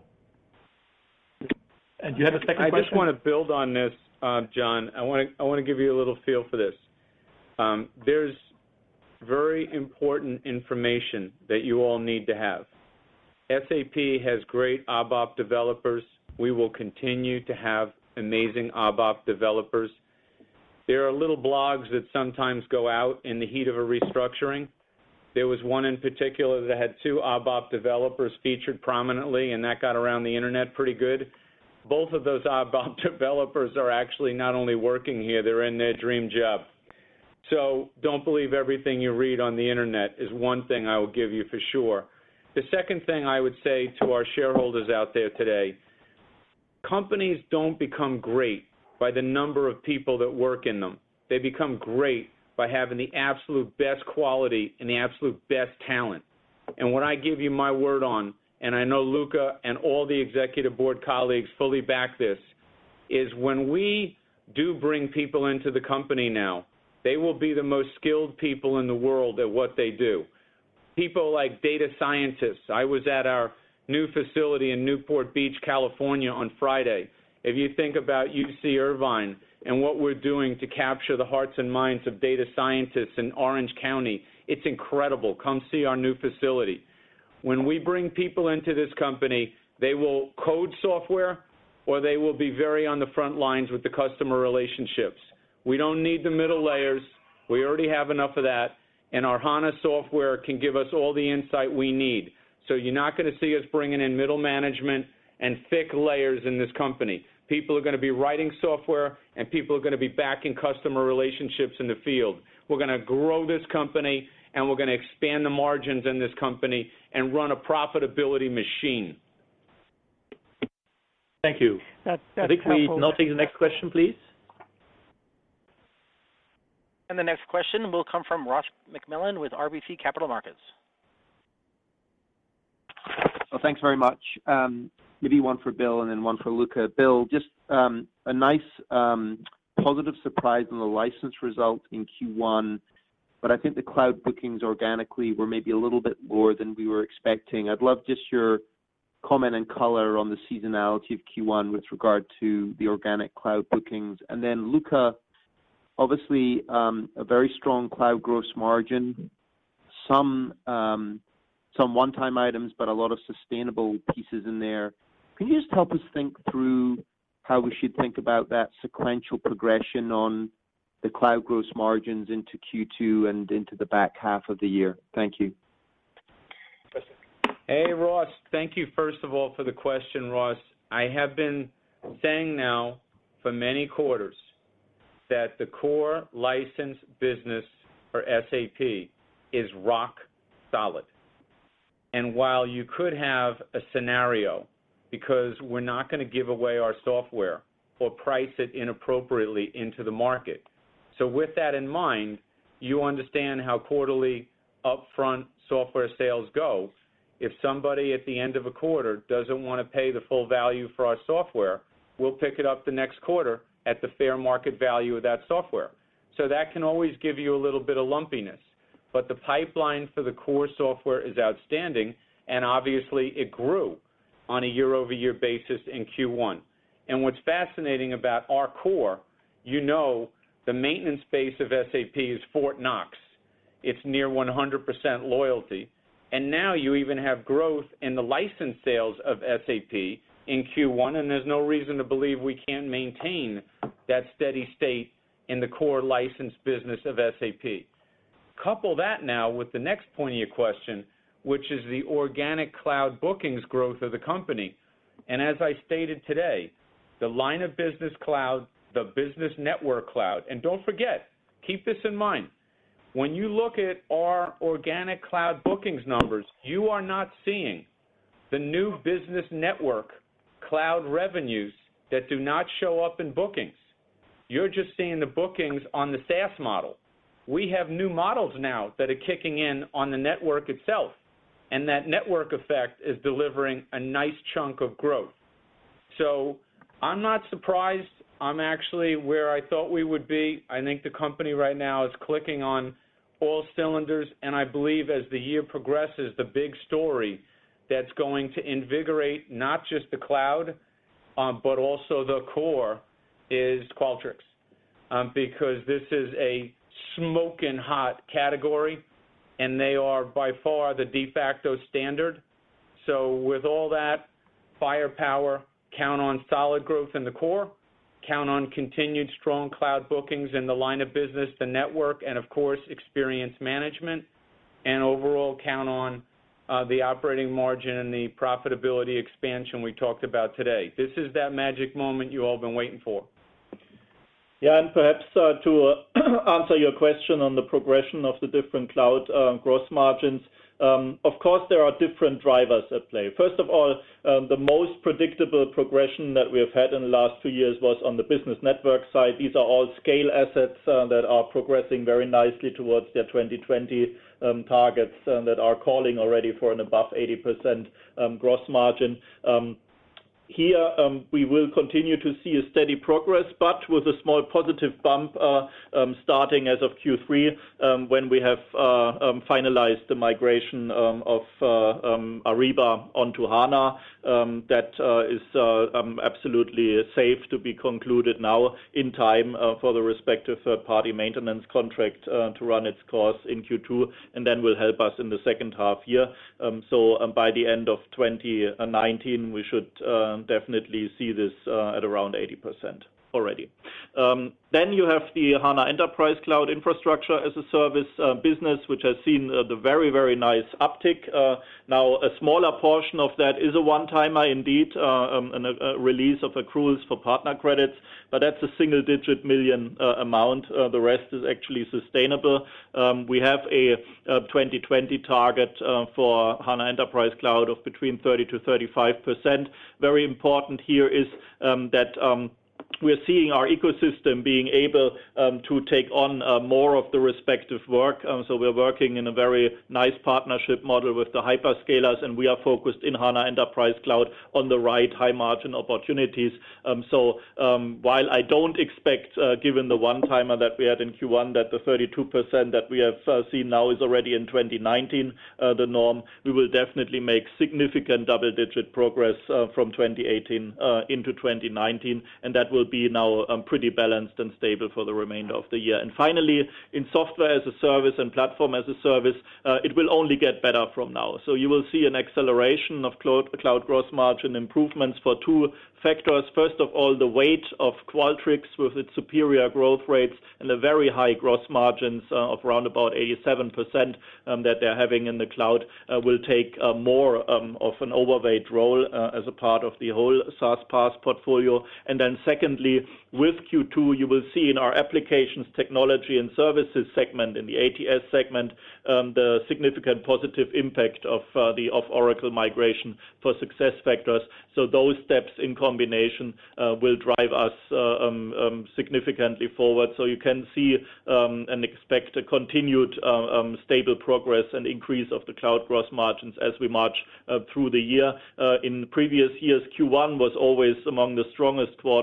And you had a second question? I just want to build on this, John. I want to give you a little feel for this. There's very important information that you all need to have. SAP has great ABAP developers. We will continue to have amazing ABAP developers. There are little blogs that sometimes go out in the heat of a restructuring. There was one in particular that had 2 ABAP developers featured prominently, and that got around the internet pretty good. Both of those ABAP developers are actually not only working here, they're in their dream job. So don't believe everything you read on the internet is one thing I will give you for sure. The second thing I would say to our shareholders out there today, companies don't become great by the number of people that work in them. They become great by having the absolute best quality and the absolute best talent. And what I give you my word on, and I know Luka and all the executive board colleagues fully back this, is when we do bring people into the company now, they will be the most skilled people in the world at what they do. People like data scientists. I was at our new facility in Newport Beach, California on Friday. If you think about UC Irvine and what we're doing to capture the hearts and minds of data scientists in Orange County, it's incredible. Come see our new facility. When we bring people into this company, they will code software or they will be very on the front lines with the customer relationships. We don't need the middle layers. We already have enough of that. And our HANA software can give us all the insight we need. So you're not going to see us bringing in middle management and thick layers in this company. People are going to be writing software, and people are going to be backing customer relationships in the field. We're going to grow this company, and we're going to expand the margins in this company and run a profitability machine. Thank you. That's I think we now take the next question, please. And the next question will come from Ross McMillan with RBC Capital Markets. Well, thanks very much. Maybe one for Bill and then one for Luka. Bill, just a nice positive surprise on the license result in Q1, but I think the cloud bookings organically were maybe a little bit lower than we were expecting. I'd love just your comment and color on the seasonality of Q1 with regard to the organic cloud bookings. And then Luka, obviously a very strong cloud gross margin, some one-time items, but a lot of sustainable pieces in there. Can you just help us think through how we should think about that sequential progression on the cloud gross margins into Q2 and into the back half of the year? Thank you. Hey, Ross. Thank you, first of all, for the question, Ross. I have been saying now for many quarters that the core license business for SAP is rock solid. And while you could have a scenario, because we're not going to give away our software or price it inappropriately into the market. So with that in mind, you understand how quarterly upfront software sales go. If somebody at the end of a quarter doesn't want to pay the full value for our software, we'll pick it up the next quarter at the fair market value of that software. So that can always give you a little bit of lumpiness. But the pipeline for the core software is outstanding, and obviously it grew on a year-over-year basis in Q1. And what's fascinating about our core, you know, the maintenance base of SAP is Fort Knox. It's near 100% loyalty. And now you even have growth in the license sales of SAP in Q1, and there's no reason to believe we can't maintain that steady state in the core license business of SAP. Couple that now with the next point of your question, which is the organic cloud bookings growth of the company. And as I stated today, the line of business cloud, the business network cloud, and don't forget, keep this in mind, when you look at our organic cloud bookings numbers, you are not seeing the new business network cloud revenues that do not show up in bookings. You're just seeing the bookings on the SaaS model. We have new models now that are kicking in on the network itself, and that network effect is delivering a nice chunk of growth. So I'm not surprised. I'm actually where I thought we would be. I think the company right now is clicking on all cylinders, and I believe as the year progresses, the big story that's going to invigorate not just the cloud, but also the core is Qualtrics, because this is a smoking hot category, and they are by far the de facto standard. So with all that firepower, count on solid growth in the core, count on continued strong cloud bookings in the line of business, the network, and of course experience management, and overall count on the operating margin and the profitability expansion we talked about today. This is that magic moment you all been waiting for. Yeah, and perhaps to answer your question on the progression of the different cloud gross margins, of course there are different drivers at play. First of all, the most predictable progression that we have had in the last 2 years was on the business network side. These are all scale assets that are progressing very nicely towards their 2020 targets that are calling already for an above 80% gross margin. Here, we will continue to see a steady progress, but with a small positive bump starting as of Q3 when we have finalized the migration of Ariba onto HANA. That is absolutely safe to be concluded now in time for the respective third-party maintenance contract to run its course in Q2, and then will help us in the second half year. So by the end of 2019, we should definitely see this at around 80% already. Then you have the HANA Enterprise Cloud Infrastructure as a Service business, which has seen the very, very nice uptick. Now, a smaller portion of that is a one-timer indeed, a release of accruals for partner credits, but that's a single-digit million amount. The rest is actually sustainable. We have a 2020 target for HANA Enterprise Cloud of between 30 to 35%. Very important here is that we're seeing our ecosystem being able to take on more of the respective work. So we're working in a very nice partnership model with the hyperscalers, and we are focused in HANA Enterprise Cloud on the right high-margin opportunities. So while I don't expect, given the one-timer that we had in Q1, that the 32% that we have seen now is already in 2019 the norm, we will definitely make significant double-digit progress from 2018 into 2019, and that will be now pretty balanced and stable for the remainder of the year. And finally, in software as a service and platform as a service, it will only get better from now. So you will see an acceleration of cloud gross margin improvements for two factors. First of all, the weight of Qualtrics with its superior growth rates and the very high gross margins of around about 87% that they're having in the cloud will take more of an overweight role as a part of the whole SaaS PaaS portfolio. And then secondly, with Q2, you will see in our applications, technology and services segment, in the ATS segment, the significant positive impact of the Oracle migration for SuccessFactors. So those steps in combination will drive us significantly forward. So you can see and expect a continued stable progress and increase of the cloud gross margins as we march through the year. In previous years, Q1 was always among the strongest quarters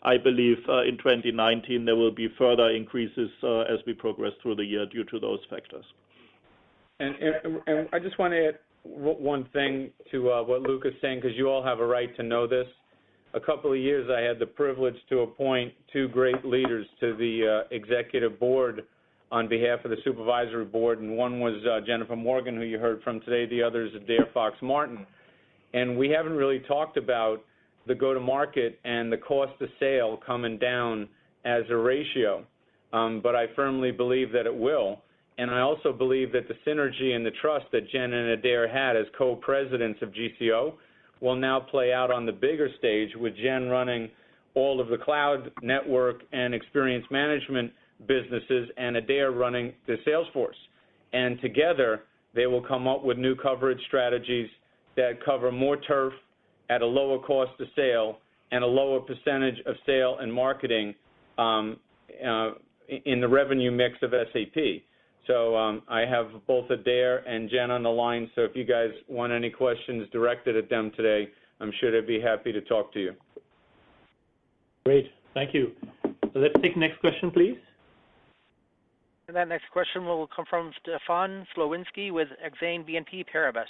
I believe in 2019 there will be further increases as we progress through the year due to those factors. And I just want to add one thing to what Luca's saying, because you all have a right to know this. A couple of years I had the privilege to appoint two great leaders to the executive board on behalf of the supervisory board, and one was Jennifer Morgan, who you heard from today. The other is Adaire Fox-Martin. And we haven't really talked about the go-to-market and the cost of sale coming down as a ratio, but I firmly believe that it will. And I also believe that the synergy and the trust that Jen and Adaire had as co-presidents of GCO will now play out on the bigger stage, with Jen running all of the cloud network and experience management businesses and Adaire running the sales force. And together, they will come up with new coverage strategies that cover more turf at a lower cost of sale and a lower percentage of sale and marketing in the revenue mix of SAP. So I have both Adaire and Jen on the line, so if you guys want any questions directed at them today, I'm sure they'd be happy to talk to you. Great, thank you. So let's take the next question, please. And that next question will come from Stefan Slowinski with Exane BNP Paribas.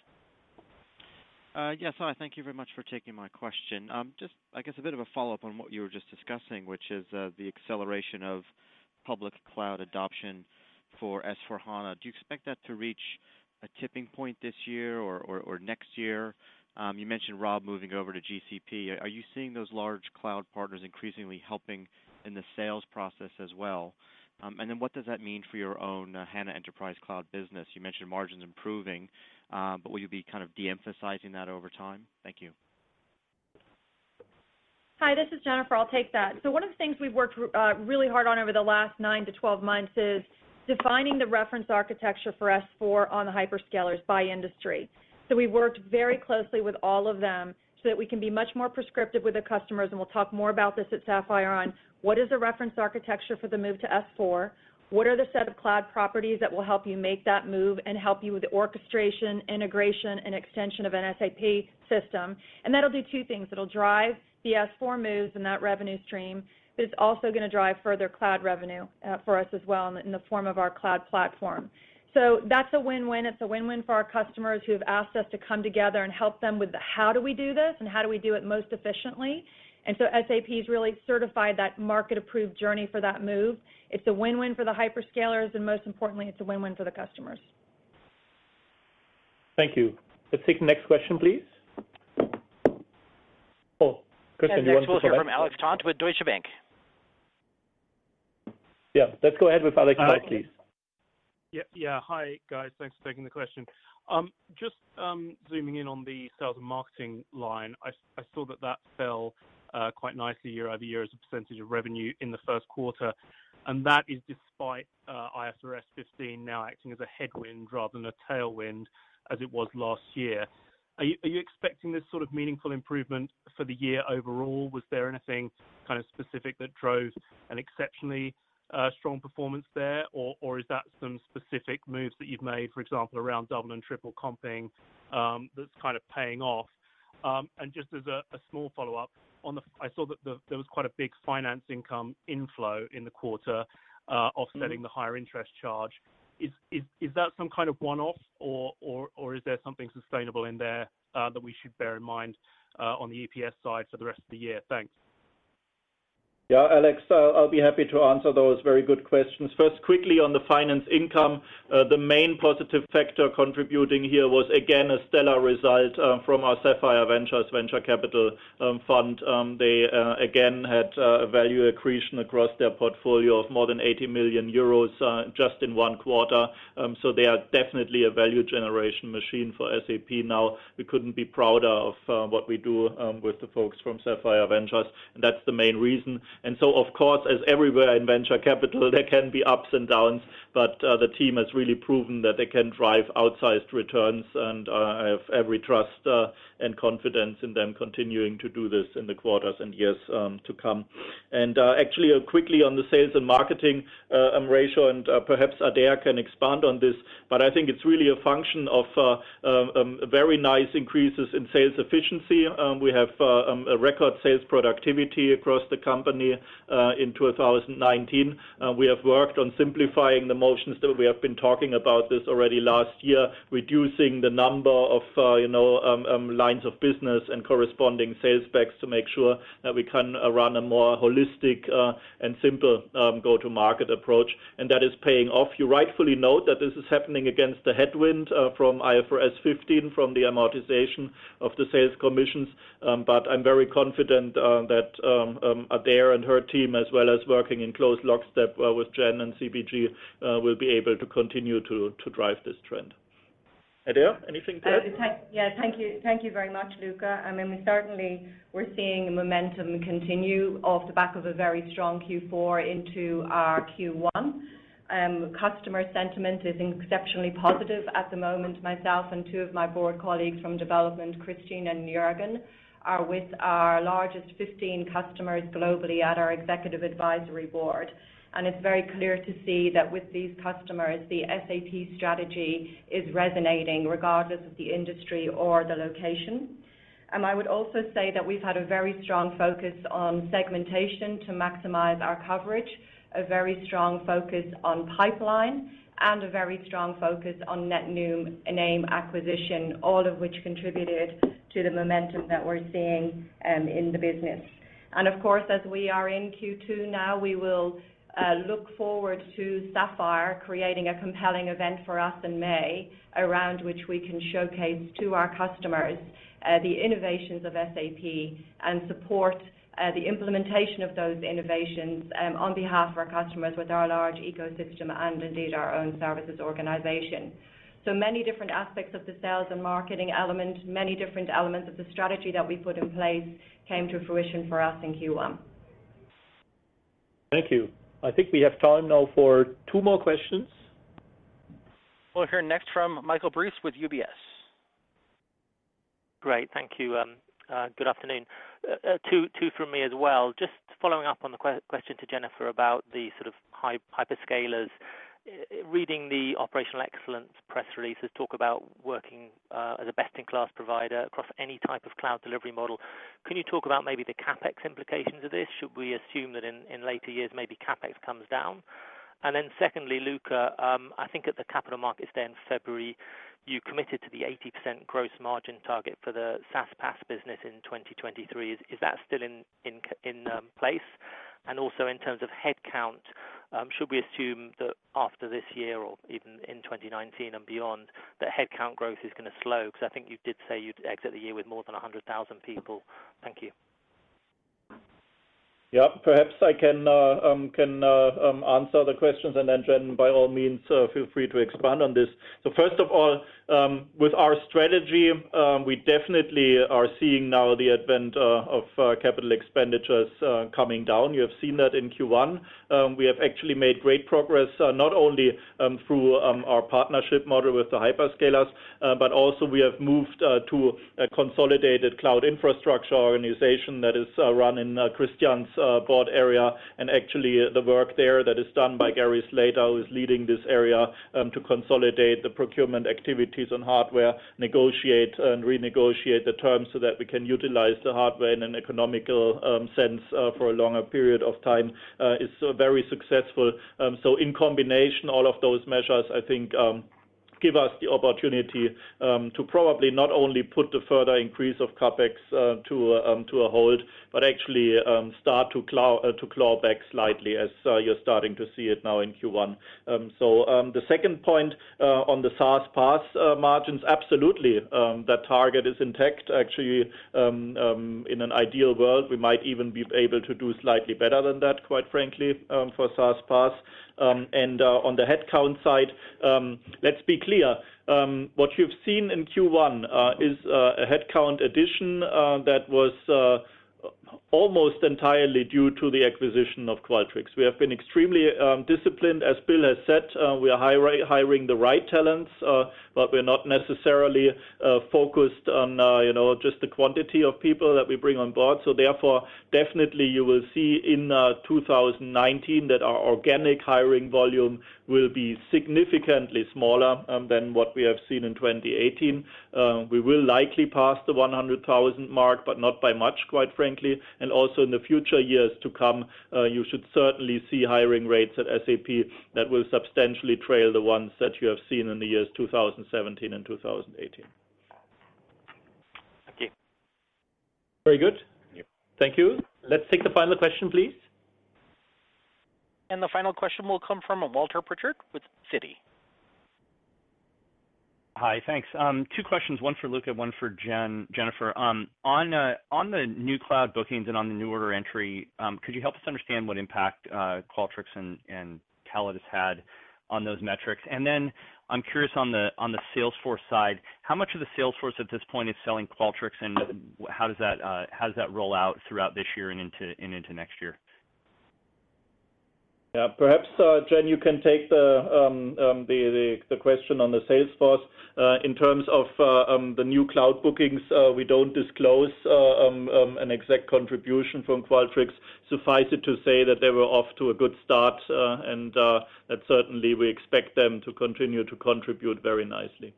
Yes, hi. Thank you very much for taking my question. Just, I guess, a bit of a follow-up on what you were just discussing, which is the acceleration of public cloud adoption for S/4HANA. Do you expect that to reach a tipping point this year or next year? You mentioned Rob moving over to GCP. Are you seeing those large cloud partners increasingly helping in the sales process as well? And then what does that mean for your own HANA Enterprise Cloud business? You mentioned margins improving, but will you be kind of de-emphasizing that over time? Thank you. Hi, this is Jennifer. I'll take that. So one of the things we've worked really hard on over the last 9 to 12 months is defining the reference architecture for S4 on the hyperscalers by industry. So we worked very closely with all of them so that we can be much more prescriptive with the customers, and we'll talk more about this at Sapphire on what is the reference architecture for the move to S4, what are the set of cloud properties that will help you make that move and help you with the orchestration, integration, and extension of an SAP system. And that'll do two things. It'll drive the S4 moves and that revenue stream, but it's also going to drive further cloud revenue for us as well in the form of our cloud platform. So that's a win-win. It's a win-win for our customers who have asked us to come together and help them with the how do we do this and how do we do it most efficiently. And so SAP's really certified that market-approved journey for that move. It's a win-win for the hyperscalers, and most importantly, it's a win-win for the customers. Thank you. Let's take the next question, please. Oh, Christian, and you want next we'll to hear from Alex Tant with Deutsche Bank. Yeah, let's go ahead with Alex Tant, please. Yeah. Hi, guys. Thanks for taking the question. Just zooming in on the sales and marketing line, I saw that fell quite nicely year over year as a percentage of revenue in the first quarter, and that is despite IFRS 15 now acting as a headwind rather than a tailwind as it was last year. Are you expecting this sort of meaningful improvement for the year overall? Was there anything kind of specific that drove an exceptionally strong performance there, or is that some specific moves that you've made, for example, around double and triple comping that's kind of paying off? And just as a small follow-up, I saw that there was quite a big finance income inflow in the quarter, offsetting the higher interest charge. Is that some kind of one-off, or is there something sustainable in there that we should bear in mind on the EPS side for the rest of the year? Thanks. Yeah, Alex, I'll be happy to answer those very good questions. First, quickly on the finance income, the main positive factor contributing here was, again, a stellar result from our Sapphire Ventures venture capital fund. They, again, had a value accretion across their portfolio of more than 80 million euros just in one quarter. So they are definitely a value generation machine for SAP now. We couldn't be prouder of what we do with the folks from Sapphire Ventures, and that's the main reason. And so, of course, as everywhere in venture capital, there can be ups and downs, but the team has really proven that they can drive outsized returns, and I have every trust and confidence in them continuing to do this in the quarters and years to come. And actually, quickly on the sales and marketing ratio, and perhaps Adaire can expand on this, but I think it's really a function of very nice increases in sales efficiency. We have a record sales productivity across the company in 2019. We have worked on simplifying the motions that we have been talking about this already last year, reducing the number of lines of business and corresponding sales specs to make sure that we can run a more holistic and simple go-to-market approach, and that is paying off. You rightfully note that this is happening against the headwind from IFRS 15, from the amortization of the sales commissions, but I'm very confident that Adaire and her team, as well as working in close lockstep with Jen and CBG, will be able to continue to drive this trend. Adaire, anything to add? Thank you very much, Luca. I mean, we're seeing momentum continue off the back of a very strong Q4 into our Q1. Customer sentiment is exceptionally positive at the moment. Myself and two of my board colleagues from development, Christine and Jürgen, are with our largest 15 customers globally at our executive advisory board. And it's very clear to see that with these customers, the SAP strategy is resonating regardless of the industry or the location. I would also say that we've had a very strong focus on segmentation to maximize our coverage, a very strong focus on pipeline, and a very strong focus on net new name acquisition, all of which contributed to the momentum that we're seeing in the business. And of course, as we are in Q2 now, we will look forward to Sapphire creating a compelling event for us in May, around which we can showcase to our customers the innovations of SAP and support the implementation of those innovations on behalf of our customers with our large ecosystem and indeed our own services organization. So many different aspects of the sales and marketing element, many different elements of the strategy that we put in place came to fruition for us in Q1. Thank you. I think we have time now for two more questions. We'll hear next from Michael Briest with UBS. Great, thank you. Good afternoon. Two from me as well. Just following up on the question to Jennifer about the sort of hyperscalers. Reading the operational excellence press releases talk about working as a best-in-class provider across any type of cloud delivery model. Can you talk about maybe the CapEx implications of this? Should we assume that in later years maybe CapEx comes down? And then secondly, Luca, I think at the Capital Markets Day in February, you committed to the 80% gross margin target for the SaaS PaaS business in 2023. Is that still in place? And also in terms of headcount, should we assume that after this year or even in 2019 and beyond, that headcount growth is going to slow? Because I think you did say you'd exit the year with more than 100,000 people. Thank you. Yeah, perhaps I can answer the questions, and then Jen, by all means, feel free to expand on this. So first of all, with our strategy, we definitely are seeing now the advent of capital expenditures coming down. You have seen that in Q1. We have actually made great progress, not only through our partnership model with the hyperscalers, but also we have moved to a consolidated cloud infrastructure organization that is run in Christian's board area, and actually the work there that is done by Gary Slater, who is leading this area to consolidate the procurement activities on hardware, negotiate and renegotiate the terms so that we can utilize the hardware in an economical sense for a longer period of time is very successful. So in combination, all of those measures, I think, give us the opportunity to probably not only put the further increase of CapEx to a hold, but actually start to claw back slightly, as you're starting to see it now in Q1. So the second point on the SaaS PaaS margins, absolutely, that target is intact. Actually, in an ideal world, we might even be able to do slightly better than that, quite frankly, for SaaS PaaS. And on the headcount side, let's be clear. What you've seen in Q1 is a headcount addition that was almost entirely due to the acquisition of Qualtrics. We have been extremely disciplined, as Bill has said. We are hiring the right talents, but we're not necessarily focused on just the quantity of people that we bring on board. So therefore, definitely you will see in 2019 that our organic hiring volume will be significantly smaller than what we have seen in 2018. We will likely pass the 100,000 mark, but not by much, quite frankly. And also in the future years to come, you should certainly see hiring rates at SAP that will substantially trail the ones that you have seen in the years 2017 and 2018. Thank you. Very good. Thank you. Let's take the final question, please. And the final question will come from Walter Pritchard with Citi. Hi, thanks. Two questions, one for Luka, one for Jennifer. On the new cloud bookings and on the new order entry, could you help us understand what impact Qualtrics and Callidus had on those metrics? And then I'm curious on the Salesforce side, how much of the Salesforce at this point is selling Qualtrics, and how does that roll out throughout this year and into next year? Yeah, perhaps Jen, you can take the question on the Salesforce. In terms of the new cloud bookings, we don't disclose an exact contribution from Qualtrics. Suffice it to say that they were off to a good start, and that certainly we expect them to continue to contribute very nicely.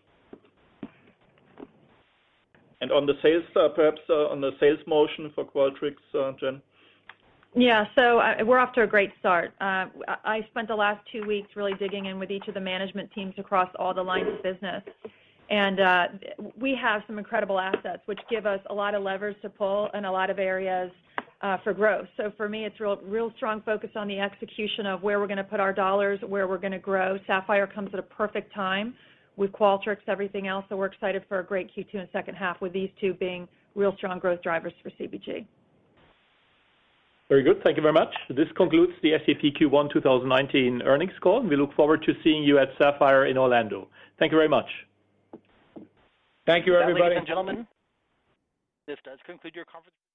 And on the sales, perhaps on the sales motion for Qualtrics, Jen? Yeah, so we're off to a great start. I spent the last 2 weeks really digging in with each of the management teams across all the lines of business. And we have some incredible assets, which give us a lot of levers to pull in a lot of areas for growth. So for me, it's real strong focus on the execution of where we're going to put our dollars, where we're going to grow. Sapphire comes at a perfect time with Qualtrics, everything else. So we're excited for a great Q2 and second half, with these two being real strong growth drivers for CPG. Very good. Thank you very much. This concludes the SAP Q1 2019 earnings call. We look forward to seeing you at Sapphire in Orlando. Thank you very much. Thank you, everybody. Ladies and gentlemen, this does conclude your conference.